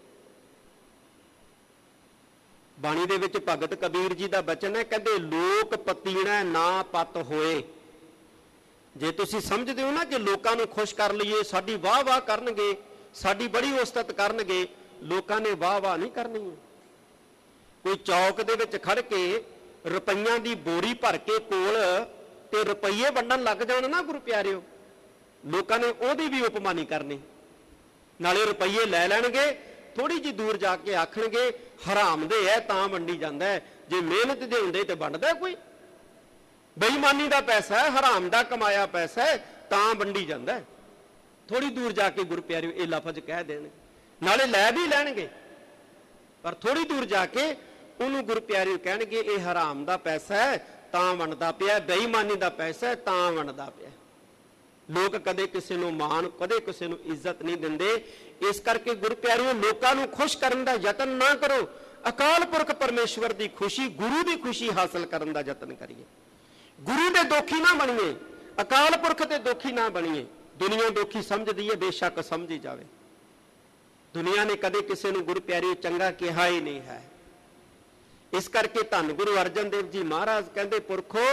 ਬਾਣੀ ਦੇ ਵਿੱਚ ਭਗਤ ਕਬੀਰ ਜੀ ਦਾ ਬਚਨ ਹੈ, ਕਹਿੰਦੇ ਲੋਕ ਪਤੀਣਾ ਨਾ ਪਤ ਹੋਏ। ਜੇ ਤੁਸੀਂ ਸਮਝਦੇ ਹੋ ਨਾ ਕਿ ਲੋਕਾਂ ਨੂੰ ਖੁਸ਼ ਕਰ ਲਈਏ, ਸਾਡੀ ਵਾਹ ਵਾਹ ਕਰਨਗੇ, ਸਾਡੀ ਬੜੀ ਉਸਤਤ ਕਰਨਗੇ, ਲੋਕਾਂ ਨੇ ਵਾਹ ਵਾਹ ਨਹੀਂ ਕਰਨੀ ਹੈ। ਕੋਈ ਚੌਕ ਦੇ ਵਿੱਚ ਖੜ ਕੇ ਰੁਪਈਆਂ ਦੀ ਬੋਰੀ ਭਰ ਕੇ ਕੋਲ ਤੇ ਰੁਪਈਏ ਵੰਡਣ ਲੱਗ ਜਾਣ ਨਾ ਗੁਰੂ ਪਿਆਰਿਓ, ਲੋਕਾਂ ਨੇ ਉਹਦੀ ਵੀ ਉਪਮਾ ਨਹੀਂ ਕਰਨੀ। ਨਾਲੇ ਰੁਪਈਏ ਲੈ ਲੈਣਗੇ, ਥੋੜੀ ਜਿਹੀ ਦੂਰ ਜਾ ਕੇ ਆਖਣਗੇ ਹਰਾਮ ਦੇ ਹੈ ਤਾਂ ਵੰਡੀ ਜਾਂਦਾ ਹੈ, ਜੇ ਮਿਹਨਤ ਦੇ ਹੁੰਦੇ ਤੇ ਵੰਡਦਾ ਕੋਈ। ਬੇਈਮਾਨੀ ਦਾ ਪੈਸਾ ਹੈ, ਹਰਾਮ ਦਾ ਕਮਾਇਆ ਪੈਸਾ ਹੈ ਤਾਂ ਵੰਡੀ ਜਾਂਦਾ ਹੈ। ਥੋੜੀ ਦੂਰ ਜਾ ਕੇ ਗੁਰੂ ਪਿਆਰਿਓ ਇਹ ਲਫ਼ਜ਼ ਕਹਿ ਦੇਣ, ਨਾਲੇ ਲੈ ਵੀ ਲੈਣਗੇ, ਪਰ ਥੋੜੀ ਦੂਰ ਜਾ ਕੇ ਉਹਨੂੰ ਗੁਰੂ ਪਿਆਰਿਓ ਕਹਿਣਗੇ ਇਹ ਹਰਾਮ ਦਾ ਪੈਸਾ ਹੈ ਤਾਂ ਵੰਡਦਾ ਪਿਆ, ਬੇਈਮਾਨੀ ਦਾ ਪੈਸਾ ਹੈ ਤਾਂ ਵੰਡਦਾ ਪਿਆ। ਲੋਕ ਕਦੇ ਕਿਸੇ ਨੂੰ ਮਾਣ, ਕਦੇ ਕਿਸੇ ਨੂੰ ਇੱਜ਼ਤ ਨਹੀਂ ਦਿੰਦੇ। ਇਸ ਕਰਕੇ ਗੁਰੂ ਪਿਆਰਿਓ ਲੋਕਾਂ ਨੂੰ ਖੁਸ਼ ਕਰਨ ਦਾ ਯਤਨ ਨਾ ਕਰੋ, ਅਕਾਲ ਪੁਰਖ ਪਰਮੇਸ਼ਵਰ ਦੀ ਖੁਸ਼ੀ, ਗੁਰੂ ਦੀ ਖੁਸ਼ੀ ਹਾਸਲ ਕਰਨ ਦਾ ਯਤਨ ਕਰੀਏ। ਗੁਰੂ ਦੇ ਦੋਖੀ ਨਾ ਬਣੀਏ, ਅਕਾਲ ਪੁਰਖ ਦੇ ਦੋਖੀ ਨਾ ਬਣੀਏ। ਦੁਨੀਆ ਦੋਖੀ ਸਮਝਦੀ ਹੈ, ਬੇਸ਼ੱਕ ਸਮਝੀ ਜਾਵੇ। ਦੁਨੀਆ ਨੇ ਕਦੇ ਕਿਸੇ ਨੂੰ ਗੁਰੂ ਪਿਆਰਿਓ ਚੰਗਾ ਕਿਹਾ ਹੀ ਨਹੀਂ ਹੈ। ਇਸ ਕਰਕੇ ਧੰਨ ਗੁਰੂ ਅਰਜਨ ਦੇਵ ਜੀ ਮਹਾਰਾਜ ਕਹਿੰਦੇ ਪੁਰਖੋ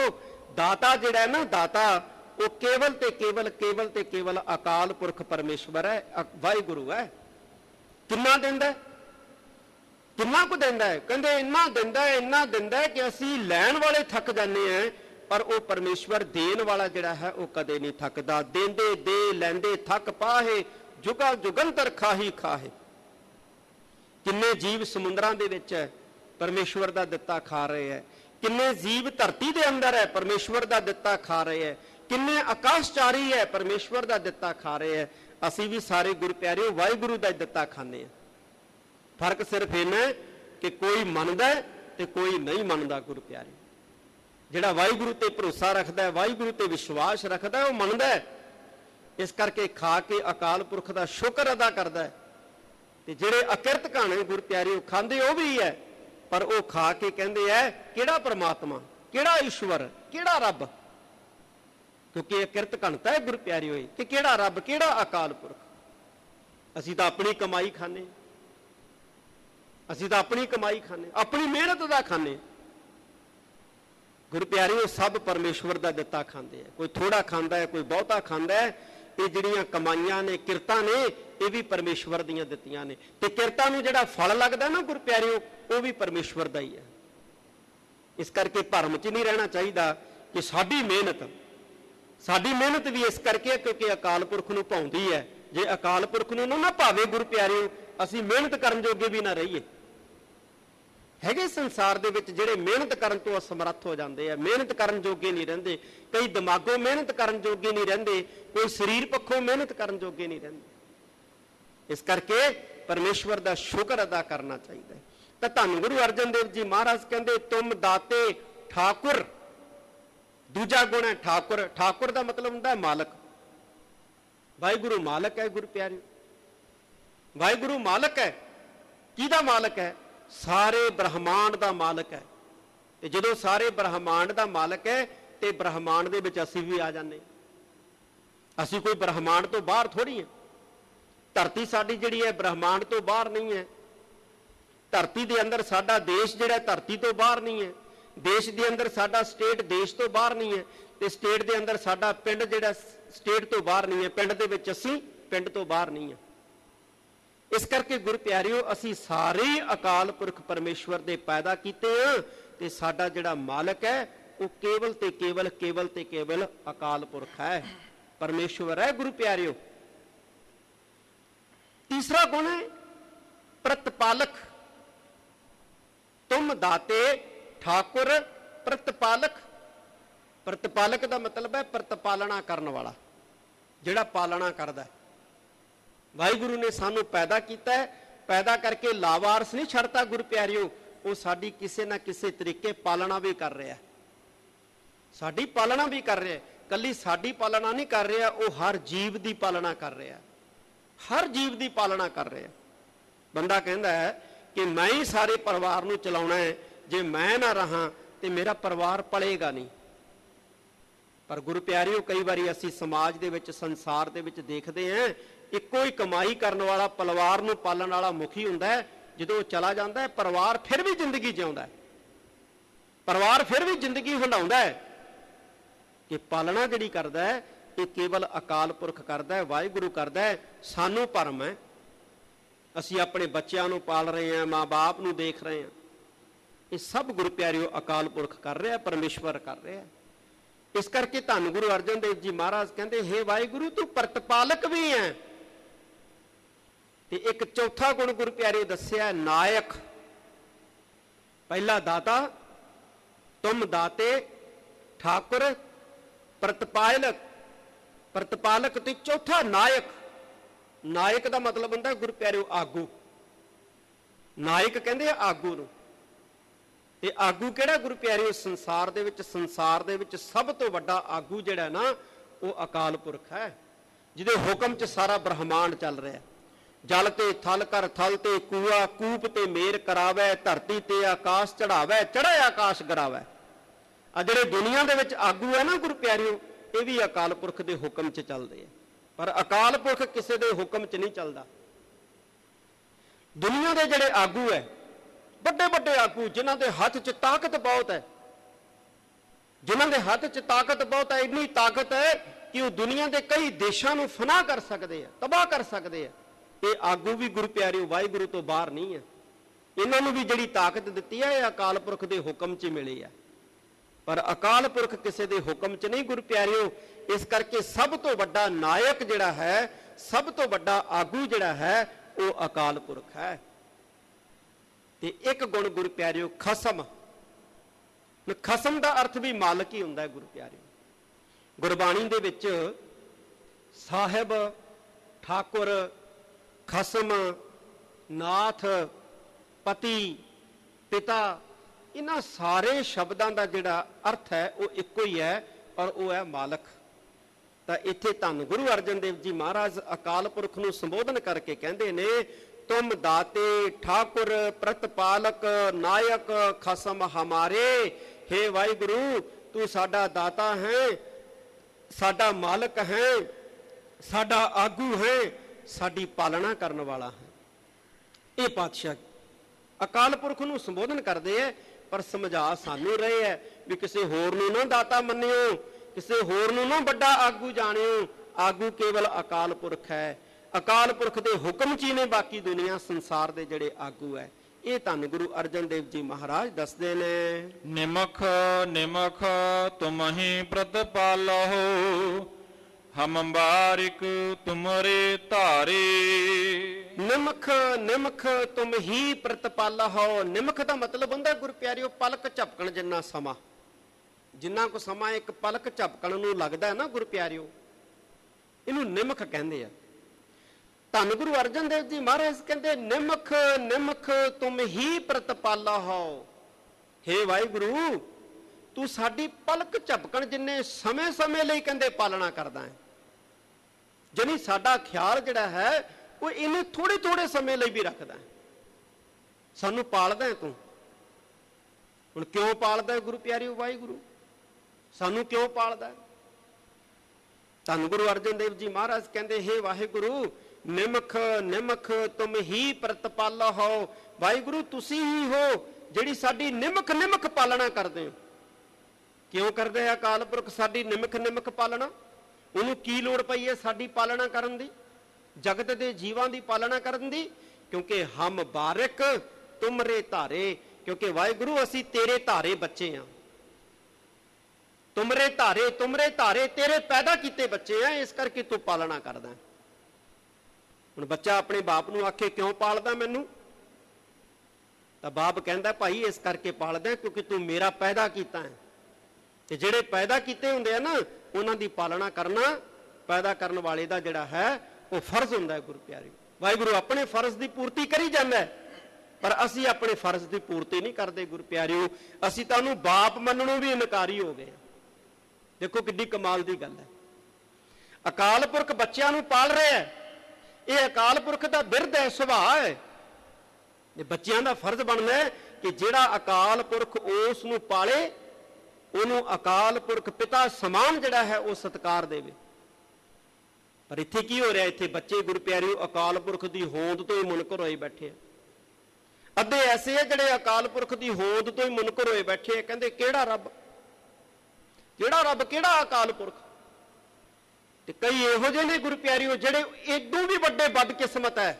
ਦਾਤਾ ਜਿਹੜਾ ਹੈ ਨਾ, ਦਾਤਾ ਉਹ ਕੇਵਲ ਤੇ ਕੇਵਲ ਤੇ ਕੇਵਲ ਅਕਾਲ ਪੁਰਖ ਪਰਮੇਸ਼ਵਰ ਹੈ, ਵਾਹਿਗੁਰੂ ਹੈ। ਕਿੰਨਾ ਦਿੰਦਾ ਹੈ? ਕਿੰਨਾ ਕੁ ਦਿੰਦਾ ਹੈ? ਕਹਿੰਦੇ ਇੰਨਾ ਦਿੰਦਾ ਹੈ ਕਿ ਅਸੀਂ ਲੈਣ ਵਾਲੇ ਥੱਕ ਜਾਂਦੇ ਹਾਂ, ਪਰ ਉਹ ਪਰਮੇਸ਼ਵਰ ਦੇਣ ਵਾਲਾ ਜਿਹੜਾ ਹੈ ਉਹ ਕਦੇ ਨਹੀਂ ਥੱਕਦਾ। ਦੇਂਦੇ ਦੇ ਲੈਂਦੇ ਥੱਕ ਪਾਹੇ, ਜੁਗਾ ਜੁਗੰਤਰ ਖਾਹੀ ਖਾਹੇ। ਕਿੰਨੇ ਜੀਵ ਸਮੁੰਦਰਾਂ ਦੇ ਵਿੱਚ ਹੈ, ਪਰਮੇਸ਼ਵਰ ਦਾ ਦਿੱਤਾ ਖਾ ਰਹੇ ਹੈ। ਕਿੰਨੇ ਜੀਵ ਧਰਤੀ ਦੇ ਅੰਦਰ ਹੈ, ਪਰਮੇਸ਼ਵਰ ਦਾ ਦਿੱਤਾ ਖਾ ਰਹੇ ਹੈ। ਕਿੰਨੇ ਆਕਾਸ਼ਚਾਰੀ ਹੈ, ਪਰਮੇਸ਼ਵਰ ਦਾ ਦਿੱਤਾ ਖਾ ਰਹੇ ਹੈ। ਅਸੀਂ ਵੀ ਸਾਰੇ ਗੁਰੂ ਪਿਆਰਿਓ ਵਾਹਿਗੁਰੂ ਦਾ ਦਿੱਤਾ ਖਾਂਦੇ ਹਾਂ। ਫਰਕ ਸਿਰਫ ਇਹਨਾਂ ਕਿ ਕੋਈ ਮੰਨਦਾ ਤੇ ਕੋਈ ਨਹੀਂ ਮੰਨਦਾ। ਗੁਰੂ ਪਿਆਰੇ, ਜਿਹੜਾ ਵਾਹਿਗੁਰੂ ਤੇ ਭਰੋਸਾ ਰੱਖਦਾ ਹੈ, ਵਾਹਿਗੁਰੂ ਤੇ ਵਿਸ਼ਵਾਸ ਰੱਖਦਾ ਹੈ, ਉਹ ਮੰਨਦਾ ਹੈ। ਇਸ ਕਰਕੇ ਖਾ ਕੇ ਅਕਾਲ ਪੁਰਖ ਦਾ ਸ਼ੁਕਰ ਅਦਾ ਕਰਦਾ ਹੈ। ਤੇ ਜਿਹੜੇ ਅਕਿਰਤ ਘਾਣੇ ਗੁਰੂ ਪਿਆਰੇ ਉਹ ਖਾਂਦੇ ਉਹ ਵੀ ਹੈ, ਪਰ ਉਹ ਖਾ ਕੇ ਕਹਿੰਦੇ ਹੈ ਕਿਹੜਾ ਪਰਮਾਤਮਾ, ਕਿਹੜਾ ਈਸ਼ਵਰ, ਕਿਹੜਾ ਰੱਬ। ਕਿਉਂਕਿ ਅਕਿਰਤ ਘਣਤਾ ਹੈ ਗੁਰੂ ਪਿਆਰੇ ਹੋਏ ਕਿ ਕਿਹੜਾ ਰੱਬ, ਕਿਹੜਾ ਅਕਾਲ ਪੁਰਖ। ਅਸੀਂ ਤਾਂ ਆਪਣੀ ਕਮਾਈ ਖਾਂਦੇ, ਅਸੀਂ ਤਾਂ ਆਪਣੀ ਕਮਾਈ ਖਾਂਦੇ, ਆਪਣੀ ਮਿਹਨਤ ਦਾ ਖਾਂਦੇ। ਗੁਰੂ ਪਿਆਰੇ ਉਹ ਸਭ ਪਰਮੇਸ਼ਵਰ ਦਾ ਦਿੱਤਾ ਖਾਂਦੇ ਆ। ਕੋਈ ਥੋੜਾ ਖਾਂਦਾ ਹੈ, ਕੋਈ ਬਹੁਤਾ ਖਾਂਦਾ ਹੈ। ਇਹ ਜਿਹੜੀਆਂ ਕਮਾਈਆਂ ਨੇ, ਕਿਰਤਾਂ ਨੇ, ਇਹ ਵੀ ਪਰਮੇਸ਼ਵਰ ਦੀਆਂ ਦਿੱਤੀਆਂ ਨੇ। ਤੇ ਕਿਰਤਾਂ ਨੂੰ ਜਿਹੜਾ ਫਲ ਲੱਗਦਾ ਨਾ ਗੁਰੂ ਪਿਆਰਿਓ, ਉਹ ਵੀ ਪਰਮੇਸ਼ਵਰ ਦਾ ਹੀ ਹੈ। ਇਸ ਕਰਕੇ ਭਰਮ 'ਚ ਨਹੀਂ ਰਹਿਣਾ ਚਾਹੀਦਾ ਕਿ ਸਾਡੀ ਮਿਹਨਤ ਵੀ ਇਸ ਕਰਕੇ ਕਿਉਂਕਿ ਅਕਾਲ ਪੁਰਖ ਨੂੰ ਭਾਉਂਦੀ ਹੈ। ਜੇ ਅਕਾਲ ਪੁਰਖ ਨੂੰ ਨਾ ਭਾਵੇ ਗੁਰੂ ਪਿਆਰਿਓ, ਅਸੀਂ ਮਿਹਨਤ ਕਰਨ ਜੋਗੇ ਵੀ ਨਾ ਰਹੀਏ। ਹੈਗੇ ਸੰਸਾਰ ਦੇ ਵਿੱਚ ਜਿਹੜੇ ਮਿਹਨਤ ਕਰਨ ਤੋਂ ਅਸਮਰੱਥ ਹੋ ਜਾਂਦੇ ਆ, ਮਿਹਨਤ ਕਰਨ ਜੋਗੇ ਨਹੀਂ ਰਹਿੰਦੇ। ਕਈ ਦਿਮਾਗੋਂ ਮਿਹਨਤ ਕਰਨ ਜੋਗੇ ਨਹੀਂ ਰਹਿੰਦੇ, ਕੋਈ ਸਰੀਰ ਪੱਖੋਂ ਮਿਹਨਤ ਕਰਨ ਜੋਗੇ ਨਹੀਂ ਰਹਿੰਦੇ। ਇਸ ਕਰਕੇ ਪਰਮੇਸ਼ਵਰ ਦਾ ਸ਼ੁਕਰ ਅਦਾ ਕਰਨਾ ਚਾਹੀਦਾ ਹੈ। ਤਾਂ ਧੰਨ ਗੁਰੂ ਅਰਜਨ ਦੇਵ ਜੀ ਮਹਾਰਾਜ ਕਹਿੰਦੇ ਤੁਮ ਦਾਤੇ ਠਾਕੁਰ। ਦੂਜਾ ਗੁਣ ਹੈ ਠਾਕੁਰ। ਠਾਕੁਰ ਦਾ ਮਤਲਬ ਹੁੰਦਾ ਹੈ ਮਾਲਕ। ਵਾਹਿਗੁਰੂ ਮਾਲਕ ਹੈ ਗੁਰੂ ਪਿਆਰਿਓ, ਵਾਹਿਗੁਰੂ ਮਾਲਕ ਹੈ। ਕਿਹਦਾ ਮਾਲਕ ਹੈ? ਸਾਰੇ ਬ੍ਰਹਮਾਂਡ ਦਾ ਮਾਲਕ ਹੈ। ਤੇ ਜਦੋਂ ਸਾਰੇ ਬ੍ਰਹਮਾਂਡ ਦਾ ਮਾਲਕ ਹੈ ਤੇ ਬ੍ਰਹਮਾਂਡ ਦੇ ਵਿੱਚ ਅਸੀਂ ਵੀ ਆ ਜਾਂਦੇ। ਅਸੀਂ ਕੋਈ ਬ੍ਰਹਮਾਂਡ ਤੋਂ ਬਾਹਰ ਥੋੜੀ ਹੈ। ਧਰਤੀ ਸਾਡੀ ਜਿਹੜੀ ਹੈ ਬ੍ਰਹਮਾਂਡ ਤੋਂ ਬਾਹਰ ਨਹੀਂ ਹੈ। ਧਰਤੀ ਦੇ ਅੰਦਰ ਸਾਡਾ ਦੇਸ਼ ਜਿਹੜਾ ਧਰਤੀ ਤੋਂ ਬਾਹਰ ਨਹੀਂ ਹੈ। ਦੇਸ਼ ਦੇ ਅੰਦਰ ਸਾਡਾ ਸਟੇਟ ਦੇਸ਼ ਤੋਂ ਬਾਹਰ ਨਹੀਂ ਹੈ। ਤੇ ਸਟੇਟ ਦੇ ਅੰਦਰ ਸਾਡਾ ਪਿੰਡ ਜਿਹੜਾ ਸਟੇਟ ਤੋਂ ਬਾਹਰ ਨਹੀਂ ਹੈ। ਪਿੰਡ ਦੇ ਵਿੱਚ ਅਸੀਂ ਪਿੰਡ ਤੋਂ ਬਾਹਰ ਨਹੀਂ ਹੈ। ਇਸ ਕਰਕੇ ਗੁਰੂ ਪਿਆਰਿਓ, ਅਸੀਂ ਸਾਰੇ ਅਕਾਲ ਪੁਰਖ ਪਰਮੇਸ਼ਵਰ ਦੇ ਪੈਦਾ ਕੀਤੇ ਆ। ਤੇ ਸਾਡਾ ਜਿਹੜਾ ਮਾਲਕ ਹੈ ਉਹ ਕੇਵਲ ਤੇ ਕੇਵਲ ਅਕਾਲ ਪੁਰਖ ਹੈ, ਪਰਮੇਸ਼ਵਰ ਹੈ ਗੁਰੂ ਪਿਆਰਿਓ। ਤੀਸਰਾ ਗੁਣ ਹੈ ਪ੍ਰਤਪਾਲਕ। ਤੁਮ ਦਾਤੇ ਠਾਕੁਰ ਪ੍ਰਤਪਾਲਕ। ਪ੍ਰਤਪਾਲਕ ਦਾ ਮਤਲਬ ਹੈ ਪ੍ਰਤਪਾਲਣਾ ਕਰਨ ਵਾਲਾ, ਜਿਹੜਾ ਪਾਲਣਾ ਕਰਦਾ ਹੈ। ਵਾਹਿਗੁਰੂ ਨੇ ਸਾਨੂੰ ਪੈਦਾ ਕੀਤਾ ਹੈ, ਪੈਦਾ ਕਰਕੇ ਲਾਵਾਰਸ ਨਹੀਂ ਛੱਡਤਾ ਗੁਰੂ ਪਿਆਰਿਓ। ਉਹ ਸਾਡੀ ਕਿਸੇ ਨਾ ਕਿਸੇ ਤਰੀਕੇ ਪਾਲਣਾ ਵੀ ਕਰ ਰਿਹਾ, ਸਾਡੀ ਪਾਲਣਾ ਵੀ ਕਰ ਰਿਹਾ। ਕੱਲੀ ਸਾਡੀ ਪਾਲਣਾ ਨਹੀਂ ਕਰ ਰਿਹਾ, ਉਹ ਹਰ ਜੀਵ ਦੀ ਪਾਲਣਾ ਕਰ ਰਿਹਾ, ਹਰ ਜੀਵ ਦੀ ਪਾਲਣਾ ਕਰ ਰਿਹਾ। ਬੰਦਾ ਕਹਿੰਦਾ ਹੈ ਕਿ ਮੈਂ ਹੀ ਸਾਰੇ ਪਰਿਵਾਰ ਨੂੰ ਚਲਾਉਣਾ ਹੈ, ਜੇ ਮੈਂ ਨਾ ਰਹਾ ਤੇ ਮੇਰਾ ਪਰਿਵਾਰ ਪਲੇਗਾ ਨਹੀਂ। ਪਰ ਗੁਰੂ ਪਿਆਰਿਓ, ਕਈ ਵਾਰੀ ਅਸੀਂ ਸਮਾਜ ਦੇ ਵਿੱਚ, ਸੰਸਾਰ ਦੇ ਵਿੱਚ ਦੇਖਦੇ ਹਾਂ, ਇੱਕੋ ਹੀ ਕਮਾਈ ਕਰਨ ਵਾਲਾ ਪਰਿਵਾਰ ਨੂੰ ਪਾਲਣ ਵਾਲਾ ਮੁਖੀ ਹੁੰਦਾ ਹੈ। ਜਦੋਂ ਉਹ ਚਲਾ ਜਾਂਦਾ ਹੈ, ਪਰਿਵਾਰ ਫਿਰ ਵੀ ਜ਼ਿੰਦਗੀ ਜਿਉਂਦਾ ਹੈ, ਪਰਿਵਾਰ ਫਿਰ ਵੀ ਜ਼ਿੰਦਗੀ ਹੰਡਾਉਂਦਾ ਹੈ। ਕਿ ਪਾਲਣਾ ਜਿਹੜੀ ਕਰਦਾ ਹੈ ਇਹ ਕੇਵਲ ਅਕਾਲ ਪੁਰਖ ਕਰਦਾ ਹੈ, ਵਾਹਿਗੁਰੂ ਕਰਦਾ ਹੈ। ਸਾਨੂੰ ਭਰਮ ਹੈ, ਅਸੀਂ ਆਪਣੇ ਬੱਚਿਆਂ ਨੂੰ ਪਾਲ ਰਹੇ ਹਾਂ, ਮਾਂ ਬਾਪ ਨੂੰ ਦੇਖ ਰਹੇ ਹਾਂ। ਇਹ ਸਭ ਗੁਰੂ ਪਿਆਰਿਓ ਅਕਾਲ ਪੁਰਖ ਕਰ ਰਿਹਾ, ਪਰਮੇਸ਼ਵਰ ਕਰ ਰਿਹਾ। ਇਸ ਕਰਕੇ ਧੰਨ ਗੁਰੂ ਅਰਜਨ ਦੇਵ ਜੀ ਮਹਾਰਾਜ ਕਹਿੰਦੇ, ਹੇ ਵਾਹਿਗੁਰੂ ਤੂੰ ਪ੍ਰਤਪਾਲਕ ਵੀ ਹੈ। ਤੇ ਇੱਕ ਚੌਥਾ ਗੁਣ ਗੁਰੂ ਪਿਆਰੇ ਦੱਸਿਆ, ਨਾਇਕ। ਪਹਿਲਾ ਦਾਤਾ, ਤੁਮ ਦਾਤੇ ਠਾਕੁਰ ਪ੍ਰਤਪਾਲਕ, ਪ੍ਰਤਪਾਲਕ। ਤੇ ਚੌਥਾ ਨਾਇਕ। ਨਾਇਕ ਦਾ ਮਤਲਬ ਹੁੰਦਾ ਗੁਰੂ ਪਿਆਰਿਓ ਆਗੂ। ਨਾਇਕ ਕਹਿੰਦੇ ਆਗੂ ਨੂੰ। ਤੇ ਆਗੂ ਕਿਹੜਾ ਗੁਰੂ ਪਿਆਰਿਓ? ਸੰਸਾਰ ਦੇ ਵਿੱਚ ਸਭ ਤੋਂ ਵੱਡਾ ਆਗੂ ਜਿਹੜਾ ਨਾ ਉਹ ਅਕਾਲ ਪੁਰਖ ਹੈ, ਜਿਹਦੇ ਹੁਕਮ 'ਚ ਸਾਰਾ ਬ੍ਰਹਮਾਂਡ ਚੱਲ ਰਿਹਾ। ਜਲ ਤੇ ਥਲ ਕਰ ਥਲ ਤੇ ਕੂਆ, ਕੂਪ ਤੇ ਮੇਰ ਕਰਾਵੇ, ਧਰਤੀ ਤੇ ਆਕਾਸ਼ ਚੜਾਵੇ, ਚੜ੍ਹੇ ਆਕਾਸ਼ ਗਰਾਵੇ। ਆ ਜਿਹੜੇ ਦੁਨੀਆ ਦੇ ਵਿੱਚ ਆਗੂ ਹੈ ਨਾ ਗੁਰੂ ਪਿਆਰਿਓ, ਇਹ ਵੀ ਅਕਾਲ ਪੁਰਖ ਦੇ ਹੁਕਮ 'ਚ ਚੱਲਦੇ ਆ। ਪਰ ਅਕਾਲ ਪੁਰਖ ਕਿਸੇ ਦੇ ਹੁਕਮ 'ਚ ਨਹੀਂ ਚੱਲਦਾ। ਦੁਨੀਆ ਦੇ ਜਿਹੜੇ ਆਗੂ ਹੈ, ਵੱਡੇ ਵੱਡੇ ਆਗੂ, ਜਿਨ੍ਹਾਂ ਦੇ ਹੱਥ 'ਚ ਤਾਕਤ ਬਹੁਤ ਹੈ, ਜਿਨ੍ਹਾਂ ਦੇ ਹੱਥ 'ਚ ਤਾਕਤ ਬਹੁਤ ਹੈ, ਇੰਨੀ ਤਾਕਤ ਹੈ ਕਿ ਉਹ ਦੁਨੀਆ ਦੇ ਕਈ ਦੇਸ਼ਾਂ ਨੂੰ ਫਨਾਹ ਕਰ ਸਕਦੇ ਆ, ਤਬਾਹ ਕਰ ਸਕਦੇ ਆ। ਇਹ ਆਗੂ ਵੀ ਗੁਰੂ ਪਿਆਰਿਓ ਵਾਹਿਗੁਰੂ ਤੋਂ ਬਾਹਰ ਨਹੀਂ ਹੈ। ਇਹਨਾਂ ਨੂੰ ਵੀ ਜਿਹੜੀ ਤਾਕਤ ਦਿੱਤੀ ਹੈ ਇਹ ਅਕਾਲ ਪੁਰਖ ਦੇ ਹੁਕਮ 'ਚ ਮਿਲੀ ਹੈ। ਪਰ ਅਕਾਲ ਪੁਰਖ ਕਿਸੇ ਦੇ ਹੁਕਮ 'ਚ ਨਹੀਂ ਗੁਰੂ ਪਿਆਰਿਓ। ਇਸ ਕਰਕੇ ਸਭ ਤੋਂ ਵੱਡਾ ਨਾਇਕ ਜਿਹੜਾ ਹੈ, ਸਭ ਤੋਂ ਵੱਡਾ ਆਗੂ ਜਿਹੜਾ ਹੈ, ਉਹ ਅਕਾਲ ਪੁਰਖ ਹੈ। ਤੇ ਇੱਕ ਗੁਣ ਗੁਰੂ ਪਿਆਰਿਓ ਖਸਮ। ਖਸਮ ਦਾ ਅਰਥ ਵੀ ਮਾਲਕ ਹੀ ਹੁੰਦਾ ਹੈ ਗੁਰੂ ਪਿਆਰਿਓ। ਗੁਰਬਾਣੀ ਦੇ ਵਿੱਚ ਸਾਹਿਬ, ਠਾਕੁਰ, ਖਸਮ, ਨਾਥ, ਪਤੀ, ਪਿਤਾ, ਇਹਨਾਂ ਸਾਰੇ ਸ਼ਬਦਾਂ ਦਾ ਜਿਹੜਾ ਅਰਥ ਹੈ ਉਹ ਇੱਕੋ ਹੀ ਹੈ, ਔਰ ਉਹ ਹੈ ਮਾਲਕ। ਤਾਂ ਇੱਥੇ ਧੰਨ ਗੁਰੂ ਅਰਜਨ ਦੇਵ ਜੀ ਮਹਾਰਾਜ ਅਕਾਲ ਪੁਰਖ ਨੂੰ ਸੰਬੋਧਨ ਕਰਕੇ ਕਹਿੰਦੇ ਨੇ, ਤੁਮ ਦਾਤੇ ਠਾਕੁਰ ਪ੍ਰਤਪਾਲਕ ਨਾਇਕ ਖਸਮ ਹਮਾਰੇ। ਹੇ ਵਾਹਿਗੁਰੂ, ਤੂੰ ਸਾਡਾ ਦਾਤਾ ਹੈ, ਸਾਡਾ ਮਾਲਕ ਹੈ, ਸਾਡਾ ਆਗੂ ਹੈ, ਸਾਡੀ ਪਾਲਣਾ ਕਰਨ ਵਾਲਾ ਹੈ। ਇਹ ਪਾਤਸ਼ਾਹ ਅਕਾਲ ਪੁਰਖ ਨੂੰ ਸੰਬੋਧਨ ਕਰਦੇ ਹੈ, ਪਰ ਸਮਝਾ ਸਾਨੂੰ ਰਹੇ ਹੈ ਵੀ ਕਿਸੇ ਹੋਰ ਨੂੰ ਨਾ ਦਾਤਾ ਮੰਨਿਓ, ਕਿਸੇ ਹੋਰ ਨੂੰ ਨਾ ਵੱਡਾ ਆਗੂ ਜਾਣਿਓ। ਆਗੂ ਕੇਵਲ ਅਕਾਲ ਪੁਰਖ ਹੈ। ਅਕਾਲ ਪੁਰਖ ਦੇ ਹੁਕਮ 'ਚ ਹੀ ਨੇ ਬਾਕੀ ਦੁਨੀਆ ਸੰਸਾਰ ਦੇ ਜਿਹੜੇ ਆਗੂ ਹੈ। ਇਹ ਧੰਨ ਗੁਰੂ ਅਰਜਨ ਦੇਵ ਜੀ ਮਹਾਰਾਜ ਦੱਸਦੇ ਨੇ। ਨਿਮਖ ਨਿਮਖ ਤੁਮਹੀ ਪ੍ਰਤਪਾਲਹੁ, ਹਮ ਬਾਰਿਕ ਤੁਮਰੇ ਧਾਰੇ। ਨਿਮਖ ਨਿਮਖ ਤੁਮ ਹੀ ਪ੍ਰਤਪਾਲਹੁ। ਨਿਮਖ ਦਾ ਮਤਲਬ ਹੁੰਦਾ ਗੁਰੂ ਪਿਆਰਿਓ ਪਲਕ ਝਪਕਣ ਜਿੰਨਾ ਸਮਾਂ। ਜਿੰਨਾ ਕੁ ਸਮਾਂ ਇੱਕ ਪਲਕ ਝਪਕਣ ਨੂੰ ਲੱਗਦਾ ਹੈ ਨਾ ਗੁਰੂ ਪਿਆਰਿਓ, ਇਹਨੂੰ ਨਿਮਖ ਕਹਿੰਦੇ ਆ। ਧੰਨ ਗੁਰੂ ਅਰਜਨ ਦੇਵ ਜੀ ਮਹਾਰਾਜ ਕਹਿੰਦੇ, ਨਿਮਖ ਨਿਮਖ ਤੁਮ ਹੀ ਪ੍ਰਤਪਾਲਹੁ। ਹੇ ਵਾਹਿਗੁਰੂ, ਤੂੰ ਸਾਡੀ ਪਲਕ ਝਪਕਣ ਜਿੰਨੇ ਸਮੇਂ ਲਈ ਕਹਿੰਦੇ ਪਾਲਣਾ ਕਰਦਾ ਹੈ। ਜਾਨੀ ਸਾਡਾ ਖਿਆਲ ਜਿਹੜਾ ਹੈ ਉਹ ਇਹਨੇ ਥੋੜੇ ਸਮੇਂ ਲਈ ਵੀ ਰੱਖਦਾ ਹੈ। ਸਾਨੂੰ ਪਾਲਦਾ ਹੈ ਤੂੰ। ਹੁਣ ਕਿਉਂ ਪਾਲਦਾ ਹੈ ਗੁਰੂ ਪਿਆਰਿਓ ਵਾਹਿਗੁਰੂ? ਸਾਨੂੰ ਕਿਉਂ ਪਾਲਦਾ ਹੈ? ਧੰਨ ਗੁਰੂ ਅਰਜਨ ਦੇਵ ਜੀ ਮਹਾਰਾਜ ਕਹਿੰਦੇ, ਹੇ ਵਾਹਿਗੁਰੂ, ਨਿਮਖ ਨਿਮਖ ਤੁਮ ਹੀ ਪ੍ਰਤਪਾਲਹੁ। ਵਾਹਿਗੁਰੂ, ਤੁਸੀਂ ਹੀ ਹੋ ਜਿਹੜੀ ਸਾਡੀ ਨਿਮਖ ਨਿਮਖ ਪਾਲਣਾ ਕਰਦੇ ਹੋ। ਕਿਉਂ ਕਰਦੇ ਆ ਅਕਾਲ ਪੁਰਖ ਸਾਡੀ ਨਿਮਖ ਨਿਮਖ ਪਾਲਣਾ? ਉਹਨੂੰ ਕੀ ਲੋੜ ਪਈ ਹੈ ਸਾਡੀ ਪਾਲਣਾ ਕਰਨ ਦੀ, ਜਗਤ ਦੇ ਜੀਵਾਂ ਦੀ ਪਾਲਣਾ ਕਰਨ ਦੀ? ਕਿਉਂਕਿ ਹਮ ਬਾਰਿਕ ਤੁਮਰੇ ਧਾਰੇ। ਕਿਉਂਕਿ ਵਾਹਿਗੁਰੂ ਅਸੀਂ ਤੇਰੇ ਧਾਰੇ ਬੱਚੇ ਆ। ਤੁਮਰੇ ਧਾਰੇ ਤੇਰੇ ਪੈਦਾ ਕੀਤੇ ਬੱਚੇ ਆ, ਇਸ ਕਰਕੇ ਤੂੰ ਪਾਲਣਾ ਕਰਦਾ। ਹੁਣ ਬੱਚਾ ਆਪਣੇ ਬਾਪ ਨੂੰ ਆਖੇ ਕਿਉਂ ਪਾਲਦਾ ਮੈਨੂੰ, ਤਾਂ ਬਾਪ ਕਹਿੰਦਾ ਭਾਈ ਇਸ ਕਰਕੇ ਪਾਲਦਾ ਕਿਉਂਕਿ ਤੂੰ ਮੇਰਾ ਪੈਦਾ ਕੀਤਾ ਹੈ। ਤੇ ਜਿਹੜੇ ਪੈਦਾ ਕੀਤੇ ਹੁੰਦੇ ਆ ਨਾ ਉਹਨਾਂ ਦੀ ਪਾਲਣਾ ਕਰਨਾ ਪੈਦਾ ਕਰਨ ਵਾਲੇ ਦਾ ਜਿਹੜਾ ਹੈ ਉਹ ਫਰਜ਼ ਹੁੰਦਾ ਹੈ ਗੁਰੂ ਪਿਆਰਿਓ। ਵਾਹਿਗੁਰੂ ਆਪਣੇ ਫਰਜ਼ ਦੀ ਪੂਰਤੀ ਕਰੀ ਜਾਂਦਾ, ਪਰ ਅਸੀਂ ਆਪਣੇ ਫਰਜ਼ ਦੀ ਪੂਰਤੀ ਨਹੀਂ ਕਰਦੇ ਗੁਰੂ ਪਿਆਰਿਓ। ਅਸੀਂ ਤਾਂ ਉਹਨੂੰ ਬਾਪ ਮੰਨਣੋਂ ਵੀ ਇਨਕਾਰੀ ਹੋ ਗਏ। ਦੇਖੋ ਕਿੱਡੀ ਕਮਾਲ ਦੀ ਗੱਲ ਹੈ। ਅਕਾਲ ਪੁਰਖ ਬੱਚਿਆਂ ਨੂੰ ਪਾਲ ਰਿਹਾ ਹੈ। ਇਹ ਅਕਾਲ ਪੁਰਖ ਦਾ ਬਿਰਧ ਹੈ, ਸੁਭਾਅ ਹੈ। ਇਹ ਬੱਚਿਆਂ ਦਾ ਫਰਜ਼ ਬਣਦਾ ਹੈ ਕਿ ਜਿਹੜਾ ਅਕਾਲ ਪੁਰਖ ਉਸ ਨੂੰ ਪਾਲੇ, ਉਹਨੂੰ ਅਕਾਲ ਪੁਰਖ ਪਿਤਾ ਸਮਾਨ ਜਿਹੜਾ ਹੈ ਉਹ ਸਤਿਕਾਰ ਦੇਵੇ। ਪਰ ਇੱਥੇ ਕੀ ਹੋ ਰਿਹਾ? ਇੱਥੇ ਬੱਚੇ ਗੁਰੂ ਪਿਆਰਿਓ ਅਕਾਲ ਪੁਰਖ ਦੀ ਹੋਂਦ ਤੋਂ ਹੀ ਮੁਨਕਰ ਹੋਏ ਬੈਠੇ ਆ। ਅੱਧੇ ਐਸੇ ਆ ਜਿਹੜੇ ਅਕਾਲ ਪੁਰਖ ਦੀ ਹੋਂਦ ਤੋਂ ਹੀ ਮੁਨਕਰ ਹੋਏ ਬੈਠੇ ਆ। ਕਹਿੰਦੇ ਕਿਹੜਾ ਰੱਬ, ਕਿਹੜਾ ਰੱਬ, ਕਿਹੜਾ ਅਕਾਲ ਪੁਰਖ? ਤੇ ਕਈ ਇਹੋ ਜਿਹੇ ਨੇ ਗੁਰੂ ਪਿਆਰਿਓ ਜਿਹੜੇ ਏਦੋਂ ਵੀ ਵੱਡੇ ਬਦਕਿਸਮਤ ਹੈ।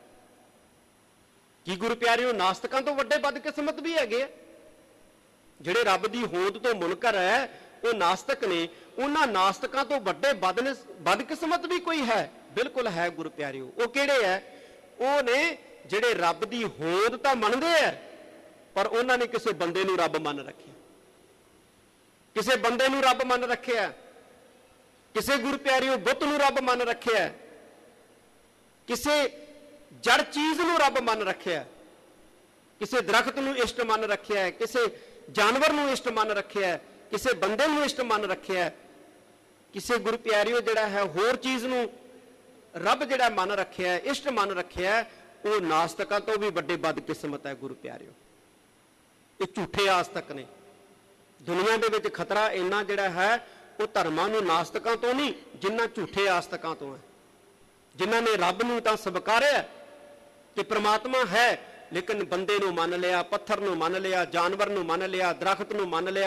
ਕੀ ਗੁਰੂ ਪਿਆਰਿਓ ਨਾਸਤਕਾਂ ਤੋਂ ਵੱਡੇ ਬਦਕਿਸਮਤ ਵੀ ਹੈਗੇ ਆ? ਜਿਹੜੇ ਰੱਬ ਦੀ ਹੋਂਦ ਤੋਂ ਮੁਨਕਰ ਹੈ ਉਹ ਨਾਸਤਕ ਨੇ। ਉਹਨਾਂ ਨਾਸਤਕਾਂ ਤੋਂ ਵੱਡੇ ਬਦਕਿਸਮਤ ਵੀ ਕੋਈ ਹੈ? ਬਿਲਕੁਲ ਹੈ ਗੁਰੂ ਪਿਆਰਿਓ। ਉਹ ਕਿਹੜੇ ਹੈ? ਉਹ ਨੇ ਜਿਹੜੇ ਰੱਬ ਦੀ ਹੋਂਦ ਤਾਂ ਮੰਨਦੇ ਆ, ਪਰ ਉਹਨਾਂ ਨੇ ਕਿਸੇ ਬੰਦੇ ਨੂੰ ਰੱਬ ਮੰਨ ਰੱਖਿਆ, ਕਿਸੇ ਬੰਦੇ ਨੂੰ ਰੱਬ ਮੰਨ ਰੱਖਿਆ, ਕਿਸੇ ਗੁਰੂ ਪਿਆਰਿਓ ਬੁੱਤ ਨੂੰ ਰੱਬ ਮੰਨ ਰੱਖਿਆ, ਕਿਸੇ ਜੜ ਚੀਜ਼ ਨੂੰ ਰੱਬ ਮੰਨ ਰੱਖਿਆ, ਕਿਸੇ ਦਰਖਤ ਨੂੰ ਇਸ਼ਟ ਮੰਨ ਰੱਖਿਆ, ਕਿਸੇ ਜਾਨਵਰ ਨੂੰ ਇਸ਼ਟ ਮੰਨ ਰੱਖਿਆ, ਕਿਸੇ ਬੰਦੇ ਨੂੰ ਇਸ਼ਟ ਮੰਨ ਰੱਖਿਆ, ਕਿਸੇ ਗੁਰੂ ਪਿਆਰਿਓ ਜਿਹੜਾ ਹੈ ਹੋਰ ਚੀਜ਼ ਨੂੰ ਰੱਬ ਜਿਹੜਾ ਮੰਨ ਰੱਖਿਆ, ਇਸ਼ਟ ਮੰਨ ਰੱਖਿਆ। ਉਹ ਨਾਸਤਕਾਂ ਤੋਂ ਵੀ ਵੱਡੇ ਬਦਕਿਸਮਤ ਹੈ ਗੁਰੂ ਪਿਆਰਿਓ। ਇਹ ਝੂਠੇ ਆਸਤਕ ਨੇ। ਦੁਨੀਆ ਦੇ ਵਿੱਚ ਖਤਰਾ ਇੰਨਾ ਜਿਹੜਾ ਹੈ ਉਹ ਧਰਮਾਂ ਨੂੰ ਨਾਸਤਕਾਂ ਤੋਂ ਨਹੀਂ, ਜਿਨ੍ਹਾਂ ਝੂਠੇ ਆਸਤਕਾਂ ਤੋਂ ਹੈ, ਜਿਨ੍ਹਾਂ ਨੇ ਰੱਬ ਨੂੰ ਤਾਂ ਸਵੀਕਾਰਿਆ ਕਿ ਪ੍ਰਮਾਤਮਾ ਹੈ, ਲੇਕਿਨ ਬੰਦੇ ਨੂੰ ਮੰਨ ਲਿਆ, ਪੱਥਰ ਨੂੰ ਮੰਨ ਲਿਆ, ਜਾਨਵਰ ਨੂੰ ਮੰਨ ਲਿਆ, ਦਰਖਤ ਨੂੰ ਮੰਨ ਲਿਆ।